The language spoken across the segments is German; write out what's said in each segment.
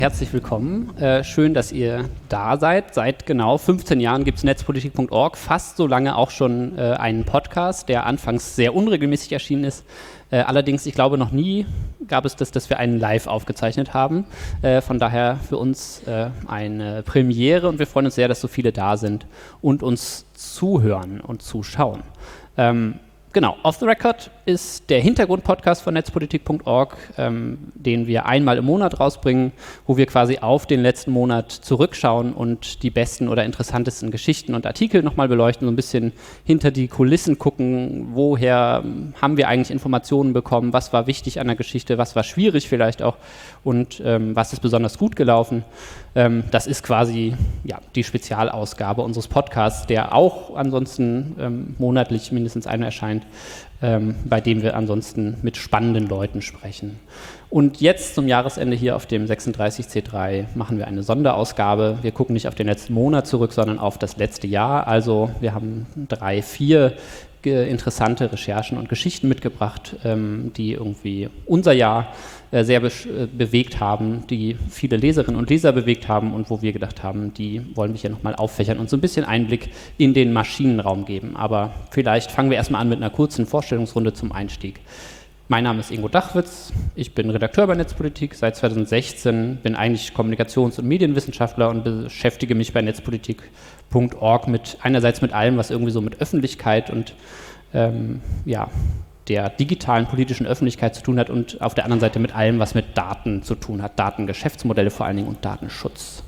Herzlich willkommen. Schön, dass ihr da seid. Seit genau 15 Jahren gibt es netzpolitik.org, fast so lange auch schon einen Podcast, der anfangs sehr unregelmäßig erschienen ist. Allerdings, ich glaube, noch nie gab es das, dass wir einen live aufgezeichnet haben. Von daher für uns eine Premiere und wir freuen uns sehr, dass so viele da sind und uns zuhören und zuschauen. Genau, Off the Record ist der Hintergrundpodcast von netzpolitik.org, den wir einmal im Monat rausbringen, wo wir quasi auf den letzten Monat zurückschauen und die besten oder interessantesten Geschichten und Artikel nochmal beleuchten, so ein bisschen hinter die Kulissen gucken, woher haben wir eigentlich Informationen bekommen, was war wichtig an der Geschichte, was war schwierig vielleicht auch und was ist besonders gut gelaufen. Das ist quasi die Spezialausgabe unseres Podcasts, der auch ansonsten monatlich mindestens einer erscheint, bei dem wir ansonsten mit spannenden Leuten sprechen. Und jetzt zum Jahresende hier auf dem 36C3 machen wir eine Sonderausgabe. Wir gucken nicht auf den letzten Monat zurück, sondern auf das letzte Jahr. Also wir haben 3-4 interessante Recherchen und Geschichten mitgebracht, die irgendwie unser Jahr sehr bewegt haben, die viele Leserinnen und Leser bewegt haben und wo wir gedacht haben, die wollen wir hier nochmal auffächern und so ein bisschen Einblick in den Maschinenraum geben. Aber vielleicht fangen wir erstmal an mit einer kurzen Vorstellungsrunde zum Einstieg. Mein Name ist Ingo Dachwitz, ich bin Redakteur bei Netzpolitik seit 2016, bin eigentlich Kommunikations- und Medienwissenschaftler und beschäftige mich bei netzpolitik.org einerseits mit allem, was irgendwie so mit Öffentlichkeit und der digitalen politischen Öffentlichkeit zu tun hat und auf der anderen Seite mit allem, was mit Daten zu tun hat, Datengeschäftsmodelle vor allen Dingen und Datenschutz.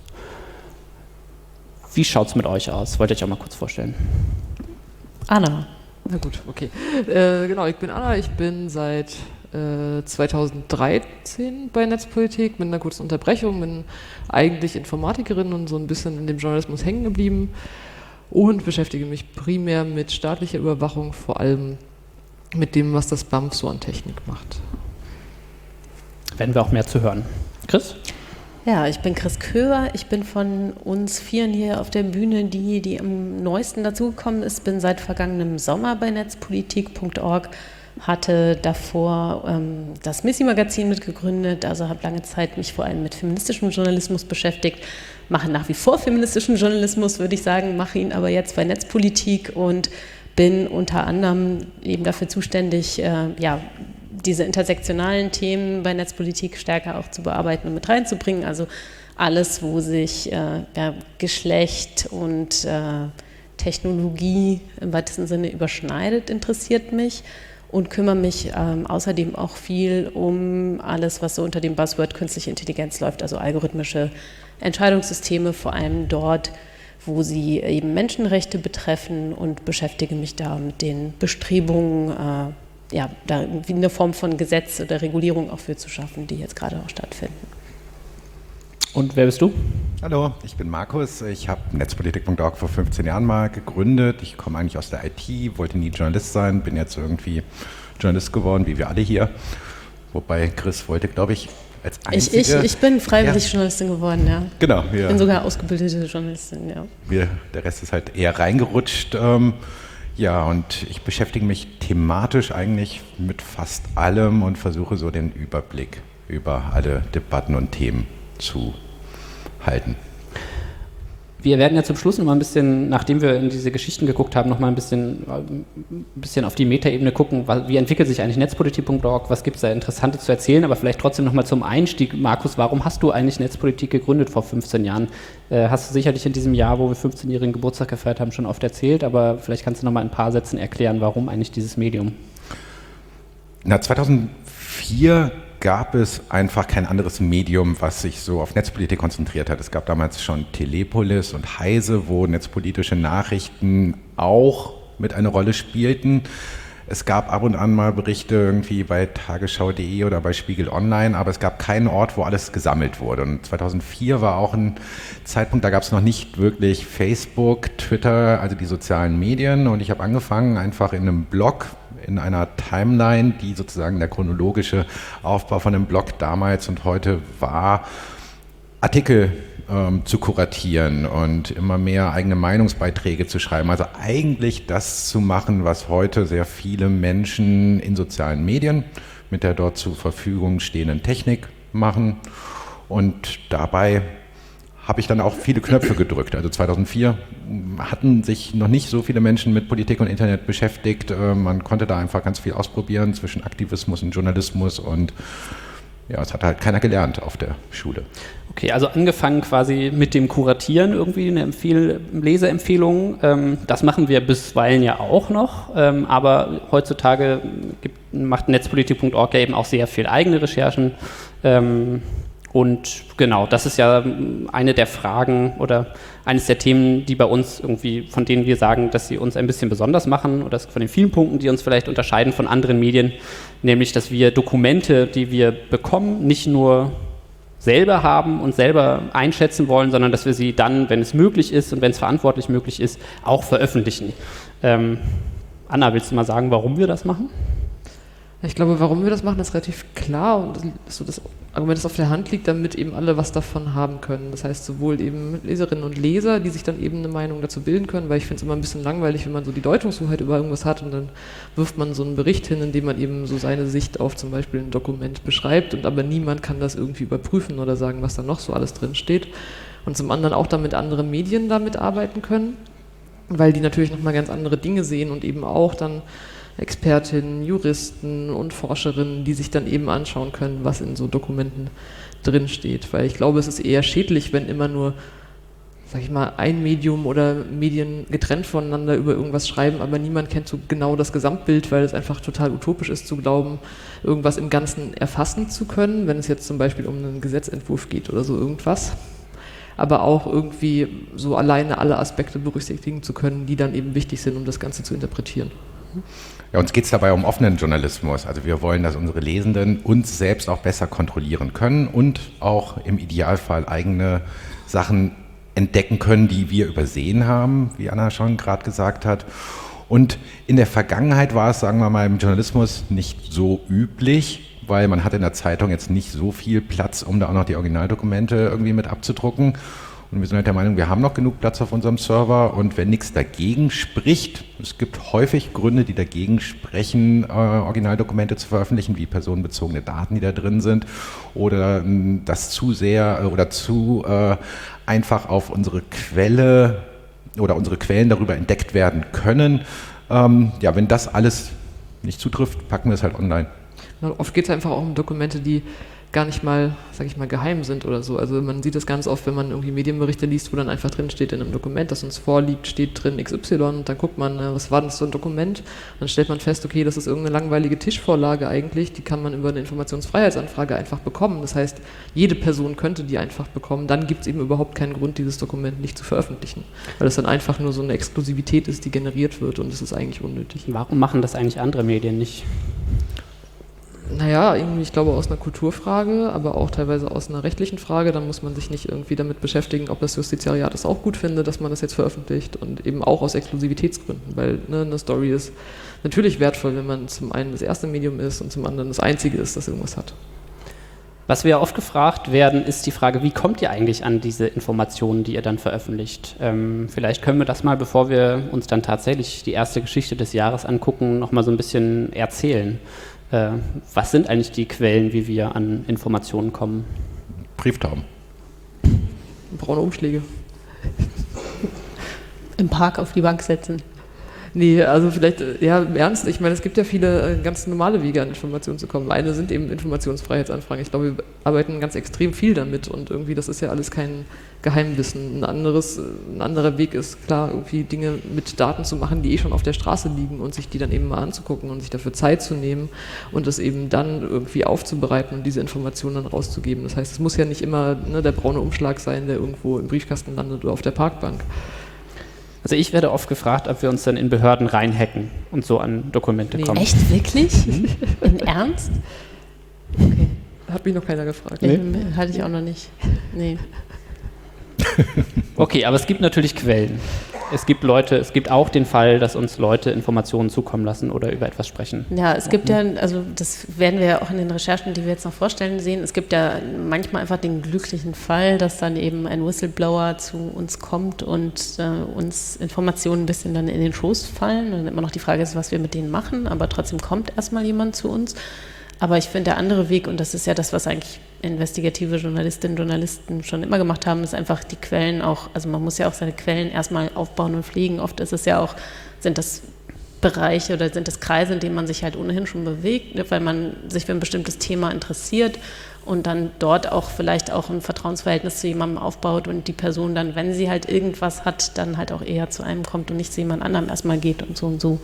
Wie schaut es mit euch aus? Wollt ihr euch auch mal kurz vorstellen? Anna. Na gut, okay. Genau, ich bin Anna, ich bin seit 2013 bei Netzpolitik mit einer kurzen Unterbrechung, bin eigentlich Informatikerin und so ein bisschen in dem Journalismus hängen geblieben und beschäftige mich primär mit staatlicher Überwachung, vor allem mit dem, was das BAMF so an Technik macht. Werden wir auch mehr zu hören. Chris? Ja, ich bin Chris Köber. Ich bin von uns Vieren hier auf der Bühne die am neuesten dazugekommen ist. Bin seit vergangenem Sommer bei netzpolitik.org, hatte davor das Missi-Magazin mitgegründet, also habe lange Zeit mich vor allem mit feministischem Journalismus beschäftigt, mache nach wie vor feministischen Journalismus, würde ich sagen, mache ihn aber jetzt bei Netzpolitik und bin unter anderem eben dafür zuständig, diese intersektionalen Themen bei Netzpolitik stärker auch zu bearbeiten und mit reinzubringen. Also alles, wo sich Geschlecht und Technologie im weitesten Sinne überschneidet, interessiert mich und kümmere mich außerdem auch viel um alles, was so unter dem Buzzword künstliche Intelligenz läuft, also algorithmische Entscheidungssysteme, vor allem dort, wo sie eben Menschenrechte betreffen und beschäftige mich da mit den Bestrebungen, da irgendwie eine Form von Gesetz oder Regulierung auch für zu schaffen, die jetzt gerade auch stattfinden. Und wer bist du? Hallo, ich bin Markus. Ich habe netzpolitik.org vor 15 Jahren mal gegründet. Ich komme eigentlich aus der IT, wollte nie Journalist sein, bin jetzt irgendwie Journalist geworden, wie wir alle hier. Wobei Chris wollte, glaube ich, als einzige... Ich bin freiwillig Journalistin geworden, ja. Genau. Ich bin sogar ausgebildete Journalistin, ja. Der Rest ist halt eher reingerutscht. Und ich beschäftige mich thematisch eigentlich mit fast allem und versuche so den Überblick über alle Debatten und Themen zu halten. Wir werden ja zum Schluss noch mal ein bisschen, nachdem wir in diese Geschichten geguckt haben, noch mal ein bisschen auf die Metaebene gucken, wie entwickelt sich eigentlich netzpolitik.org, was gibt es da Interessantes zu erzählen, aber vielleicht trotzdem noch mal zum Einstieg. Markus, warum hast du eigentlich Netzpolitik gegründet vor 15 Jahren? Hast du sicherlich in diesem Jahr, wo wir 15-jährigen Geburtstag gefeiert haben, schon oft erzählt, aber vielleicht kannst du noch mal in ein paar Sätzen erklären, warum eigentlich dieses Medium? 2004 gab es einfach kein anderes Medium, was sich so auf Netzpolitik konzentriert hat. Es gab damals schon Telepolis und Heise, wo netzpolitische Nachrichten auch mit einer Rolle spielten. Es gab ab und an mal Berichte irgendwie bei tagesschau.de oder bei Spiegel Online, aber es gab keinen Ort, wo alles gesammelt wurde. Und 2004 war auch ein Zeitpunkt, da gab es noch nicht wirklich Facebook, Twitter, also die sozialen Medien. Und ich habe angefangen, einfach in einem Blog, in einer Timeline, die sozusagen der chronologische Aufbau von einem Blog damals und heute war, Artikel zu kuratieren und immer mehr eigene Meinungsbeiträge zu schreiben. Also eigentlich das zu machen, was heute sehr viele Menschen in sozialen Medien mit der dort zur Verfügung stehenden Technik machen. Und dabei habe ich dann auch viele Knöpfe gedrückt. Also 2004 hatten sich noch nicht so viele Menschen mit Politik und Internet beschäftigt. Man konnte da einfach ganz viel ausprobieren zwischen Aktivismus und Journalismus und ja, es hat halt keiner gelernt auf der Schule. Okay, also angefangen quasi mit dem Kuratieren irgendwie, eine Leseempfehlung. Das machen wir bisweilen ja auch noch, aber heutzutage macht netzpolitik.org ja eben auch sehr viel eigene Recherchen. Und genau, das ist ja eine der Fragen oder eines der Themen, die bei uns irgendwie, von denen wir sagen, dass sie uns ein bisschen besonders machen oder von den vielen Punkten, die uns vielleicht unterscheiden von anderen Medien, nämlich, dass wir Dokumente, die wir bekommen, nicht nur selber haben und selber einschätzen wollen, sondern dass wir sie dann, wenn es möglich ist und wenn es verantwortlich möglich ist, auch veröffentlichen. Anna, willst du mal sagen, warum wir das machen? Ich glaube, warum wir das machen, ist relativ klar und so das Argument, das auf der Hand liegt, damit eben alle was davon haben können. Das heißt, sowohl eben Leserinnen und Leser, die sich dann eben eine Meinung dazu bilden können, weil ich finde es immer ein bisschen langweilig, wenn man so die Deutungshoheit über irgendwas hat und dann wirft man so einen Bericht hin, in dem man eben so seine Sicht auf zum Beispiel ein Dokument beschreibt und aber niemand kann das irgendwie überprüfen oder sagen, was da noch so alles drin steht. Und zum anderen auch damit andere Medien damit arbeiten können, weil die natürlich nochmal ganz andere Dinge sehen und eben auch dann Expertinnen, Juristen und Forscherinnen, die sich dann eben anschauen können, was in so Dokumenten drinsteht. Weil ich glaube, es ist eher schädlich, wenn immer nur, sag ich mal, ein Medium oder Medien getrennt voneinander über irgendwas schreiben, aber niemand kennt so genau das Gesamtbild, weil es einfach total utopisch ist zu glauben, irgendwas im Ganzen erfassen zu können, wenn es jetzt zum Beispiel um einen Gesetzentwurf geht oder so irgendwas. Aber auch irgendwie so alleine alle Aspekte berücksichtigen zu können, die dann eben wichtig sind, um das Ganze zu interpretieren. Ja, uns geht es dabei um offenen Journalismus. Also wir wollen, dass unsere Lesenden uns selbst auch besser kontrollieren können und auch im Idealfall eigene Sachen entdecken können, die wir übersehen haben, wie Anna schon gerade gesagt hat. Und in der Vergangenheit war es, sagen wir mal, im Journalismus nicht so üblich, weil man hat in der Zeitung jetzt nicht so viel Platz, um da auch noch die Originaldokumente irgendwie mit abzudrucken. Und wir sind halt der Meinung, wir haben noch genug Platz auf unserem Server und wenn nichts dagegen spricht, es gibt häufig Gründe, die dagegen sprechen, Originaldokumente zu veröffentlichen, wie personenbezogene Daten, die da drin sind, oder das zu sehr oder zu einfach auf unsere Quelle oder unsere Quellen darüber entdeckt werden können. Ja, wenn das alles nicht zutrifft, packen wir es halt online. Oft geht es einfach auch um Dokumente, die gar nicht mal, sag ich mal, geheim sind oder so. Also man sieht das ganz oft, wenn man irgendwie Medienberichte liest, wo dann einfach drin steht, in einem Dokument, das uns vorliegt, steht drin XY und dann guckt man, was war denn so ein Dokument? Dann stellt man fest, okay, das ist irgendeine langweilige Tischvorlage eigentlich, die kann man über eine Informationsfreiheitsanfrage einfach bekommen. Das heißt, jede Person könnte die einfach bekommen. Dann gibt es eben überhaupt keinen Grund, dieses Dokument nicht zu veröffentlichen, weil es dann einfach nur so eine Exklusivität ist, die generiert wird und das ist eigentlich unnötig. Warum machen das eigentlich andere Medien nicht? Naja, irgendwie, ich glaube, aus einer Kulturfrage, aber auch teilweise aus einer rechtlichen Frage. Dann muss man sich nicht irgendwie damit beschäftigen, ob das Justiziariat es auch gut findet, dass man das jetzt veröffentlicht und eben auch aus Exklusivitätsgründen, weil eine Story ist natürlich wertvoll, wenn man zum einen das erste Medium ist und zum anderen das einzige ist, das irgendwas hat. Was wir oft gefragt werden, ist die Frage, wie kommt ihr eigentlich an diese Informationen, die ihr dann veröffentlicht? Vielleicht können wir das mal, bevor wir uns dann tatsächlich die erste Geschichte des Jahres angucken, noch mal so ein bisschen erzählen. Was sind eigentlich die Quellen, wie wir an Informationen kommen? Brieftauben. Braune Umschläge. Im Park auf die Bank setzen. Nee, also vielleicht, ja, im Ernst, ich meine, es gibt ja viele ganz normale Wege, an Informationen zu kommen. Eine sind eben Informationsfreiheitsanfragen. Ich glaube, wir arbeiten ganz extrem viel damit und irgendwie, das ist ja alles kein Geheimwissen. Ein anderer Weg ist, klar, irgendwie Dinge mit Daten zu machen, die schon auf der Straße liegen und sich die dann eben mal anzugucken und sich dafür Zeit zu nehmen und das eben dann irgendwie aufzubereiten und diese Informationen dann rauszugeben. Das heißt, es muss ja nicht immer der braune Umschlag sein, der irgendwo im Briefkasten landet oder auf der Parkbank. Also ich werde oft gefragt, ob wir uns dann in Behörden reinhacken und so an Dokumente kommen. Echt, wirklich? Im Ernst? Okay. Hat mich noch keiner gefragt. Nee. Hatte ich auch noch nicht. Nee. Okay, aber es gibt natürlich Quellen. Es gibt auch den Fall, dass uns Leute Informationen zukommen lassen oder über etwas sprechen. Ja, es gibt ja, also das werden wir ja auch in den Recherchen, die wir jetzt noch vorstellen, sehen, es gibt ja manchmal einfach den glücklichen Fall, dass dann eben ein Whistleblower zu uns kommt und uns Informationen ein bisschen dann in den Schoß fallen. Und dann immer noch die Frage ist, was wir mit denen machen, aber trotzdem kommt erstmal jemand zu uns. Aber ich finde, der andere Weg, und das ist ja das, was eigentlich investigative Journalistinnen und Journalisten schon immer gemacht haben, ist einfach die Quellen auch, also man muss ja auch seine Quellen erstmal aufbauen und pflegen. Oft ist es ja auch, sind das Bereiche oder sind das Kreise, in denen man sich halt ohnehin schon bewegt, weil man sich für ein bestimmtes Thema interessiert und dann dort auch vielleicht auch ein Vertrauensverhältnis zu jemandem aufbaut und die Person dann, wenn sie halt irgendwas hat, dann halt auch eher zu einem kommt und nicht zu jemand anderem erstmal geht und so und so.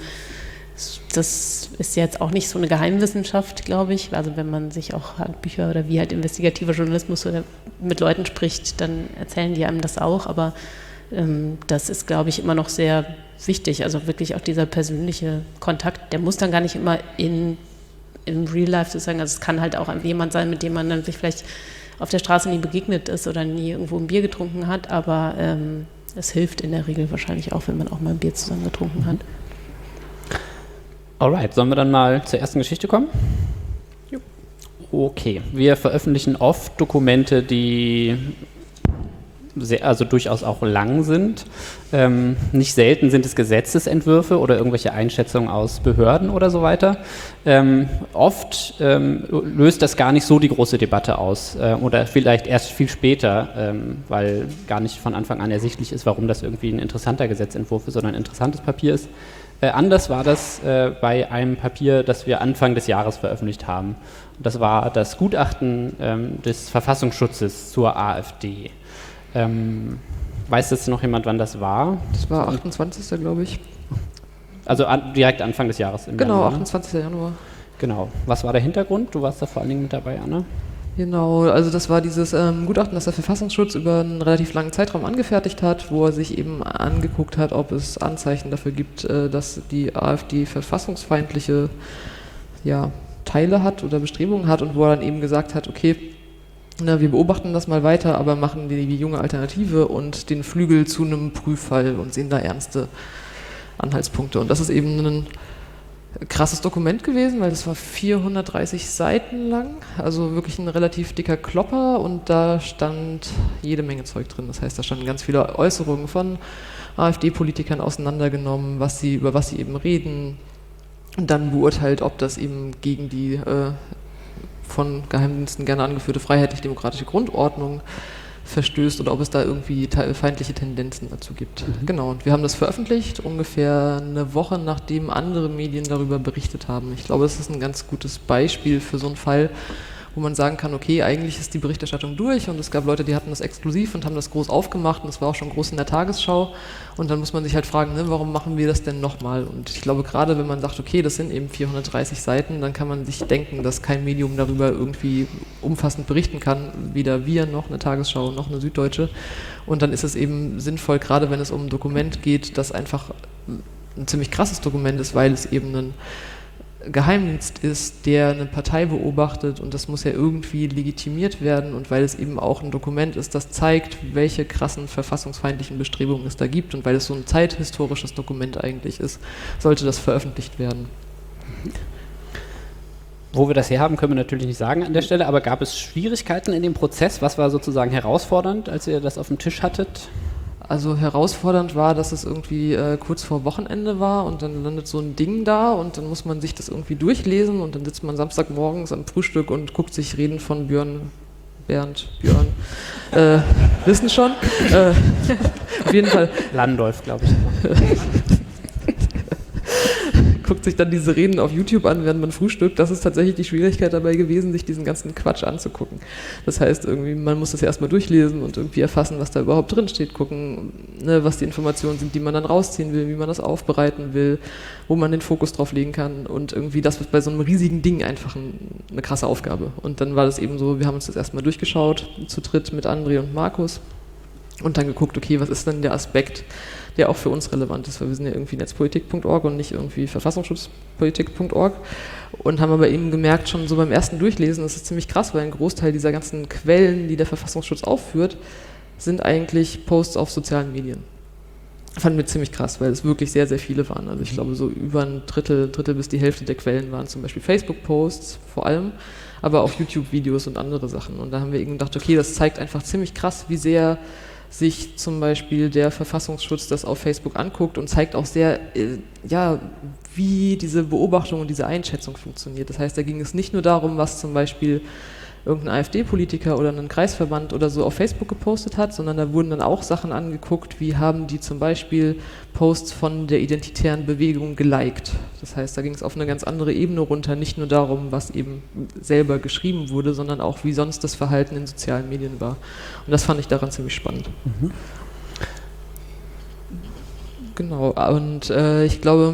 Das ist jetzt auch nicht so eine Geheimwissenschaft, glaube ich. Also wenn man sich auch Handbücher oder wie halt investigativer Journalismus oder mit Leuten spricht, dann erzählen die einem das auch. Aber das ist, glaube ich, immer noch sehr wichtig. Also wirklich auch dieser persönliche Kontakt, der muss dann gar nicht immer im Real Life sozusagen, also es kann halt auch jemand sein, mit dem man dann sich vielleicht auf der Straße nie begegnet ist oder nie irgendwo ein Bier getrunken hat, aber es hilft in der Regel wahrscheinlich auch, wenn man auch mal ein Bier zusammen getrunken hat. Alright, sollen wir dann mal zur ersten Geschichte kommen? Jo. Okay, wir veröffentlichen oft Dokumente, die also durchaus auch lang sind. Nicht selten sind es Gesetzesentwürfe oder irgendwelche Einschätzungen aus Behörden oder so weiter. Oft löst das gar nicht so die große Debatte aus oder vielleicht erst viel später, weil gar nicht von Anfang an ersichtlich ist, warum das irgendwie ein interessanter Gesetzentwurf ist, sondern ein interessantes Papier ist. Anders war das bei einem Papier, das wir Anfang des Jahres veröffentlicht haben. Das war das Gutachten des Verfassungsschutzes zur AfD. Weiß jetzt noch jemand, wann das war? Das war 28. glaube ich. Also direkt Anfang des Jahres. Genau, Januar, 28. Januar. Genau. Was war der Hintergrund? Du warst da vor allen Dingen mit dabei, Anna. Genau, also das war dieses Gutachten, das der Verfassungsschutz über einen relativ langen Zeitraum angefertigt hat, wo er sich eben angeguckt hat, ob es Anzeichen dafür gibt, dass die AfD verfassungsfeindliche Teile hat oder Bestrebungen hat und wo er dann eben gesagt hat, okay, wir beobachten das mal weiter, aber machen die junge Alternative und den Flügel zu einem Prüffall und sehen da ernste Anhaltspunkte. Und das ist eben ein krasses Dokument gewesen, weil das war 430 Seiten lang, also wirklich ein relativ dicker Klopper und da stand jede Menge Zeug drin. Das heißt, da standen ganz viele Äußerungen von AfD-Politikern auseinandergenommen, über was sie eben reden und dann beurteilt, ob das eben gegen die von Geheimdiensten gerne angeführte freiheitlich-demokratische Grundordnung verstößt oder ob es da irgendwie feindliche Tendenzen dazu gibt. Genau, und wir haben das veröffentlicht, ungefähr eine Woche nachdem andere Medien darüber berichtet haben. Ich glaube, das ist ein ganz gutes Beispiel für so einen Fall, wo man sagen kann, okay, eigentlich ist die Berichterstattung durch und es gab Leute, die hatten das exklusiv und haben das groß aufgemacht und das war auch schon groß in der Tagesschau und dann muss man sich halt fragen, warum machen wir das denn nochmal? Und ich glaube, gerade wenn man sagt, okay, das sind eben 430 Seiten, dann kann man sich denken, dass kein Medium darüber irgendwie umfassend berichten kann, weder wir noch eine Tagesschau noch eine Süddeutsche und dann ist es eben sinnvoll, gerade wenn es um ein Dokument geht, das einfach ein ziemlich krasses Dokument ist, weil es eben ein Geheimdienst ist, der eine Partei beobachtet und das muss ja irgendwie legitimiert werden und weil es eben auch ein Dokument ist, das zeigt, welche krassen verfassungsfeindlichen Bestrebungen es da gibt und weil es so ein zeithistorisches Dokument eigentlich ist, sollte das veröffentlicht werden. Wo wir das herhaben, können wir natürlich nicht sagen an der Stelle, aber gab es Schwierigkeiten in dem Prozess? Was war sozusagen herausfordernd, als ihr das auf dem Tisch hattet? Also herausfordernd war, dass es irgendwie kurz vor Wochenende war und dann landet so ein Ding da und dann muss man sich das irgendwie durchlesen und dann sitzt man Samstagmorgens am Frühstück und guckt sich Reden von Björn, wissen schon. Auf jeden Fall. Landolf, glaube ich. Guckt sich dann diese Reden auf YouTube an, während man frühstückt. Das ist tatsächlich die Schwierigkeit dabei gewesen, sich diesen ganzen Quatsch anzugucken. Das heißt, irgendwie, man muss das erstmal durchlesen und irgendwie erfassen, was da überhaupt drin steht, gucken, was die Informationen sind, die man dann rausziehen will, wie man das aufbereiten will, wo man den Fokus drauf legen kann und irgendwie das wird bei so einem riesigen Ding einfach eine krasse Aufgabe. Und dann war das eben so, wir haben uns das erstmal durchgeschaut, zu dritt mit André und Markus und dann geguckt, okay, was ist denn der Aspekt, der auch für uns relevant ist, weil wir sind ja irgendwie netzpolitik.org und nicht irgendwie verfassungsschutzpolitik.org und haben aber eben gemerkt, schon so beim ersten Durchlesen, das ist ziemlich krass, weil ein Großteil dieser ganzen Quellen, die der Verfassungsschutz aufführt, sind eigentlich Posts auf sozialen Medien. Fanden wir ziemlich krass, weil es wirklich sehr, sehr viele waren. Also ich glaube, so über ein Drittel bis die Hälfte der Quellen waren zum Beispiel Facebook-Posts vor allem, aber auch YouTube-Videos und andere Sachen. Und da haben wir eben gedacht, okay, das zeigt einfach ziemlich krass, wie sehr sich zum Beispiel der Verfassungsschutz das auf Facebook anguckt und zeigt auch sehr, wie diese Beobachtung und diese Einschätzung funktioniert. Das heißt, da ging es nicht nur darum, was zum Beispiel irgendein AfD-Politiker oder ein Kreisverband oder so auf Facebook gepostet hat, sondern da wurden dann auch Sachen angeguckt, wie haben die zum Beispiel Posts von der identitären Bewegung geliked. Das heißt, da ging es auf eine ganz andere Ebene runter, nicht nur darum, was eben selber geschrieben wurde, sondern auch, wie sonst das Verhalten in sozialen Medien war. Und das fand ich daran ziemlich spannend. Mhm. Genau, und ich glaube,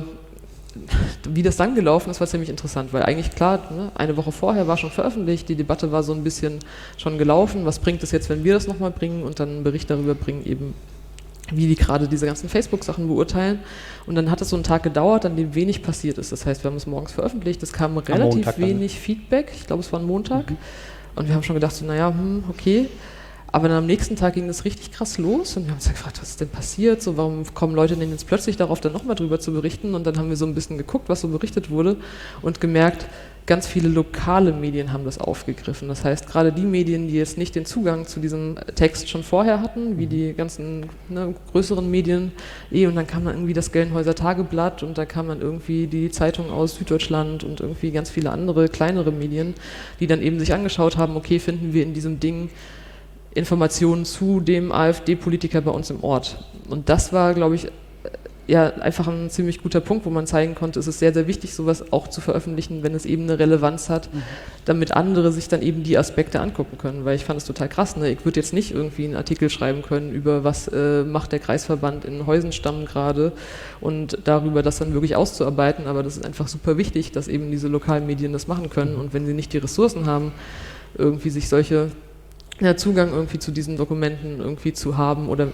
wie das dann gelaufen ist, war ziemlich interessant, weil eigentlich klar, ne, eine Woche vorher war schon veröffentlicht, die Debatte war so ein bisschen schon gelaufen, was bringt es jetzt, wenn wir das nochmal bringen und dann einen Bericht darüber bringen, eben wie die gerade diese ganzen Facebook-Sachen beurteilen. Und dann hat es so einen Tag gedauert, an dem wenig passiert ist. Das heißt, wir haben es morgens veröffentlicht, es kam relativ wenig Feedback, ich glaube es war ein Montag, und wir haben schon gedacht, so, naja, okay. Aber dann am nächsten Tag ging das richtig krass los und wir haben uns gefragt, was ist denn passiert? So, warum kommen Leute denn jetzt plötzlich darauf, dann nochmal drüber zu berichten? Und dann haben wir so ein bisschen geguckt, was so berichtet wurde und gemerkt, ganz viele lokale Medien haben das aufgegriffen. Das heißt, gerade die Medien, die jetzt nicht den Zugang zu diesem Text schon vorher hatten, wie die ganzen größeren Medien, und dann kam dann irgendwie das Gelnhäuser Tageblatt und da kam dann irgendwie die Zeitung aus Süddeutschland und irgendwie ganz viele andere, kleinere Medien, die dann eben sich angeschaut haben, okay, finden wir in diesem Ding Informationen zu dem AfD-Politiker bei uns im Ort. Und das war, glaube ich, ja einfach ein ziemlich guter Punkt, wo man zeigen konnte, es ist sehr, sehr wichtig, sowas auch zu veröffentlichen, wenn es eben eine Relevanz hat, damit andere sich dann eben die Aspekte angucken können. Weil ich fand es total krass, ne? Ich würde jetzt nicht irgendwie einen Artikel schreiben können über, was macht der Kreisverband in Heusenstamm gerade und darüber das dann wirklich auszuarbeiten, aber das ist einfach super wichtig, dass eben diese lokalen Medien das machen können und wenn sie nicht die Ressourcen haben, irgendwie sich solche Zugang irgendwie zu diesen Dokumenten irgendwie zu haben oder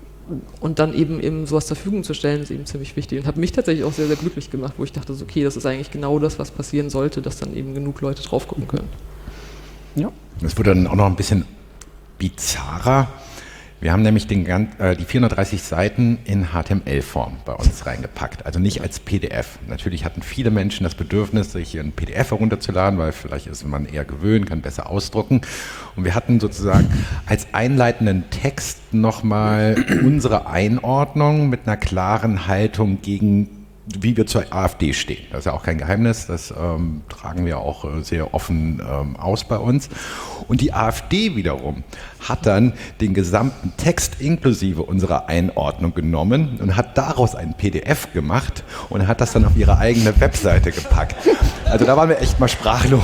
und dann eben sowas zur Verfügung zu stellen, ist eben ziemlich wichtig und hat mich tatsächlich auch sehr, sehr glücklich gemacht, wo ich dachte, so, okay, das ist eigentlich genau das, was passieren sollte, dass dann eben genug Leute drauf gucken können. Ja. Das wurde dann auch noch ein bisschen bizarrer. Wir haben nämlich die 430 Seiten in HTML-Form bei uns reingepackt, also nicht als PDF. Natürlich hatten viele Menschen das Bedürfnis, sich hier ein PDF herunterzuladen, weil vielleicht ist man eher gewöhnt, kann besser ausdrucken. Und wir hatten sozusagen als einleitenden Text nochmal unsere Einordnung mit einer klaren Haltung gegen wie wir zur AfD stehen. Das ist ja auch kein Geheimnis, das tragen wir auch sehr offen aus bei uns. Und die AfD wiederum hat dann den gesamten Text inklusive unserer Einordnung genommen und hat daraus ein PDF gemacht und hat das dann auf ihre eigene Webseite gepackt. Also da waren wir echt mal sprachlos.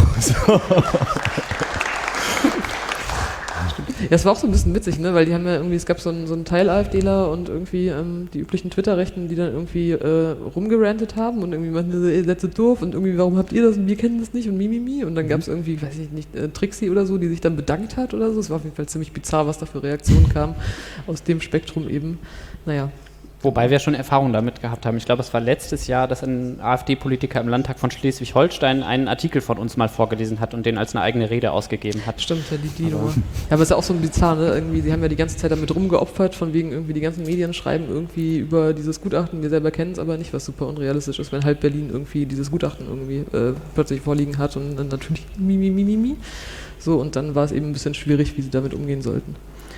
Ja, es war auch so ein bisschen witzig, ne? Weil die haben ja irgendwie, es gab so einen Teil AfDler und irgendwie die üblichen Twitter-Rechten, die dann irgendwie rumgerantet haben und irgendwie meinten, ihr seid so doof und irgendwie, warum habt ihr das und wir kennen das nicht und mimimi und dann gab es irgendwie, weiß ich nicht, Trixie oder so, die sich dann bedankt hat oder so. Es war auf jeden Fall ziemlich bizarr, was da für Reaktionen kamen aus dem Spektrum eben. Naja. Wobei wir schon Erfahrung damit gehabt haben. Ich glaube, es war letztes Jahr, dass ein AfD-Politiker im Landtag von Schleswig-Holstein einen Artikel von uns mal vorgelesen hat und den als eine eigene Rede ausgegeben hat. Stimmt, ja, die Nummer. Ja, aber es ist ja auch so ein bizarr, ne? Irgendwie, sie haben ja die ganze Zeit damit rumgeopfert, von wegen irgendwie die ganzen Medien schreiben irgendwie über dieses Gutachten, wir selber kennen es aber nicht, was super unrealistisch ist, wenn halb Berlin irgendwie dieses Gutachten irgendwie plötzlich vorliegen hat und dann natürlich mi. So, und dann war es eben ein bisschen schwierig, wie sie damit umgehen sollten.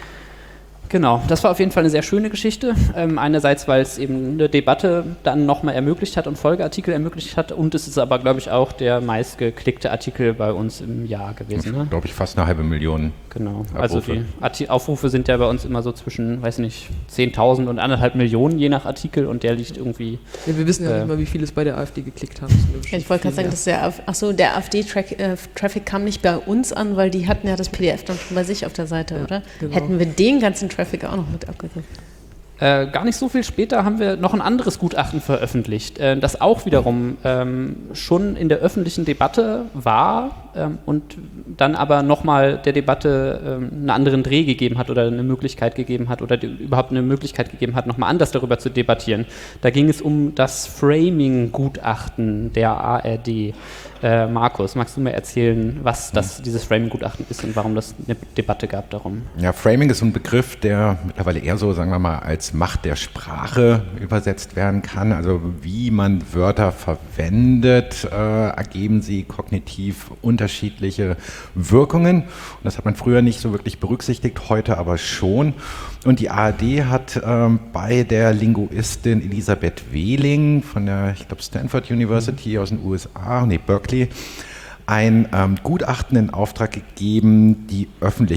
Genau, das war auf jeden Fall eine sehr schöne Geschichte. Einerseits, weil es eben eine Debatte dann nochmal ermöglicht hat und Folgeartikel ermöglicht hat und es ist aber, glaube ich, auch der meistgeklickte Artikel bei uns im Jahr gewesen. Ne? Glaube ich, fast 500.000. Genau, also die Aufrufe sind ja bei uns immer so zwischen, weiß nicht, 10.000 und 1,5 Millionen je nach Artikel und der liegt irgendwie... Ja, wir wissen ja nicht mal, wie viele es bei der AfD geklickt haben. Ja, ich wollte gerade sagen, dass der AfD-Traffic kam nicht bei uns an, weil die hatten ja das PDF dann schon bei sich auf der Seite, oder? Genau. Hätten wir den ganzen Traffic auch noch mit abgegriffen. Gar nicht so viel später haben wir noch ein anderes Gutachten veröffentlicht, das auch wiederum schon in der öffentlichen Debatte war und dann aber nochmal der Debatte einen anderen Dreh gegeben hat oder eine Möglichkeit gegeben hat oder überhaupt eine Möglichkeit gegeben hat, nochmal anders darüber zu debattieren. Da ging es um das Framing-Gutachten der ARD. Markus, magst du mir erzählen, was dieses Framing-Gutachten ist und warum das eine Debatte gab darum? Ja, Framing ist ein Begriff, der mittlerweile eher so, sagen wir mal, als Macht der Sprache übersetzt werden kann. Also wie man Wörter verwendet, ergeben sie kognitiv unterschiedliche Wirkungen. Und das hat man früher nicht so wirklich berücksichtigt, heute aber schon. Und die ARD hat bei der Linguistin Elisabeth Wehling von der, ich glaube, Stanford University aus den USA, Berkeley, ein Gutachten in Auftrag gegeben, die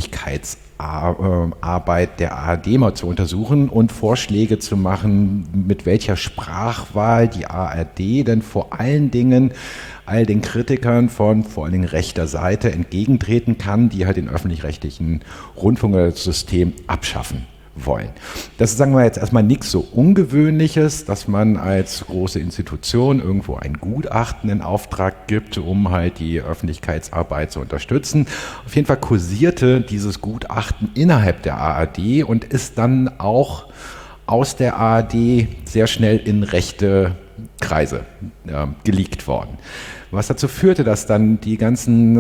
Öffentlichkeitsarbeit der ARD mal zu untersuchen und Vorschläge zu machen, mit welcher Sprachwahl die ARD denn vor allen Dingen all den Kritikern von vor allen Dingen rechter Seite entgegentreten kann, die halt den öffentlich-rechtlichen Rundfunk oder das System abschaffen wollen. Das ist, sagen wir jetzt erstmal nichts so Ungewöhnliches, dass man als große Institution irgendwo ein Gutachten in Auftrag gibt, um halt die Öffentlichkeitsarbeit zu unterstützen. Auf jeden Fall kursierte dieses Gutachten innerhalb der ARD und ist dann auch aus der ARD sehr schnell in rechte Kreise geleakt worden. Was dazu führte, dass dann die ganzen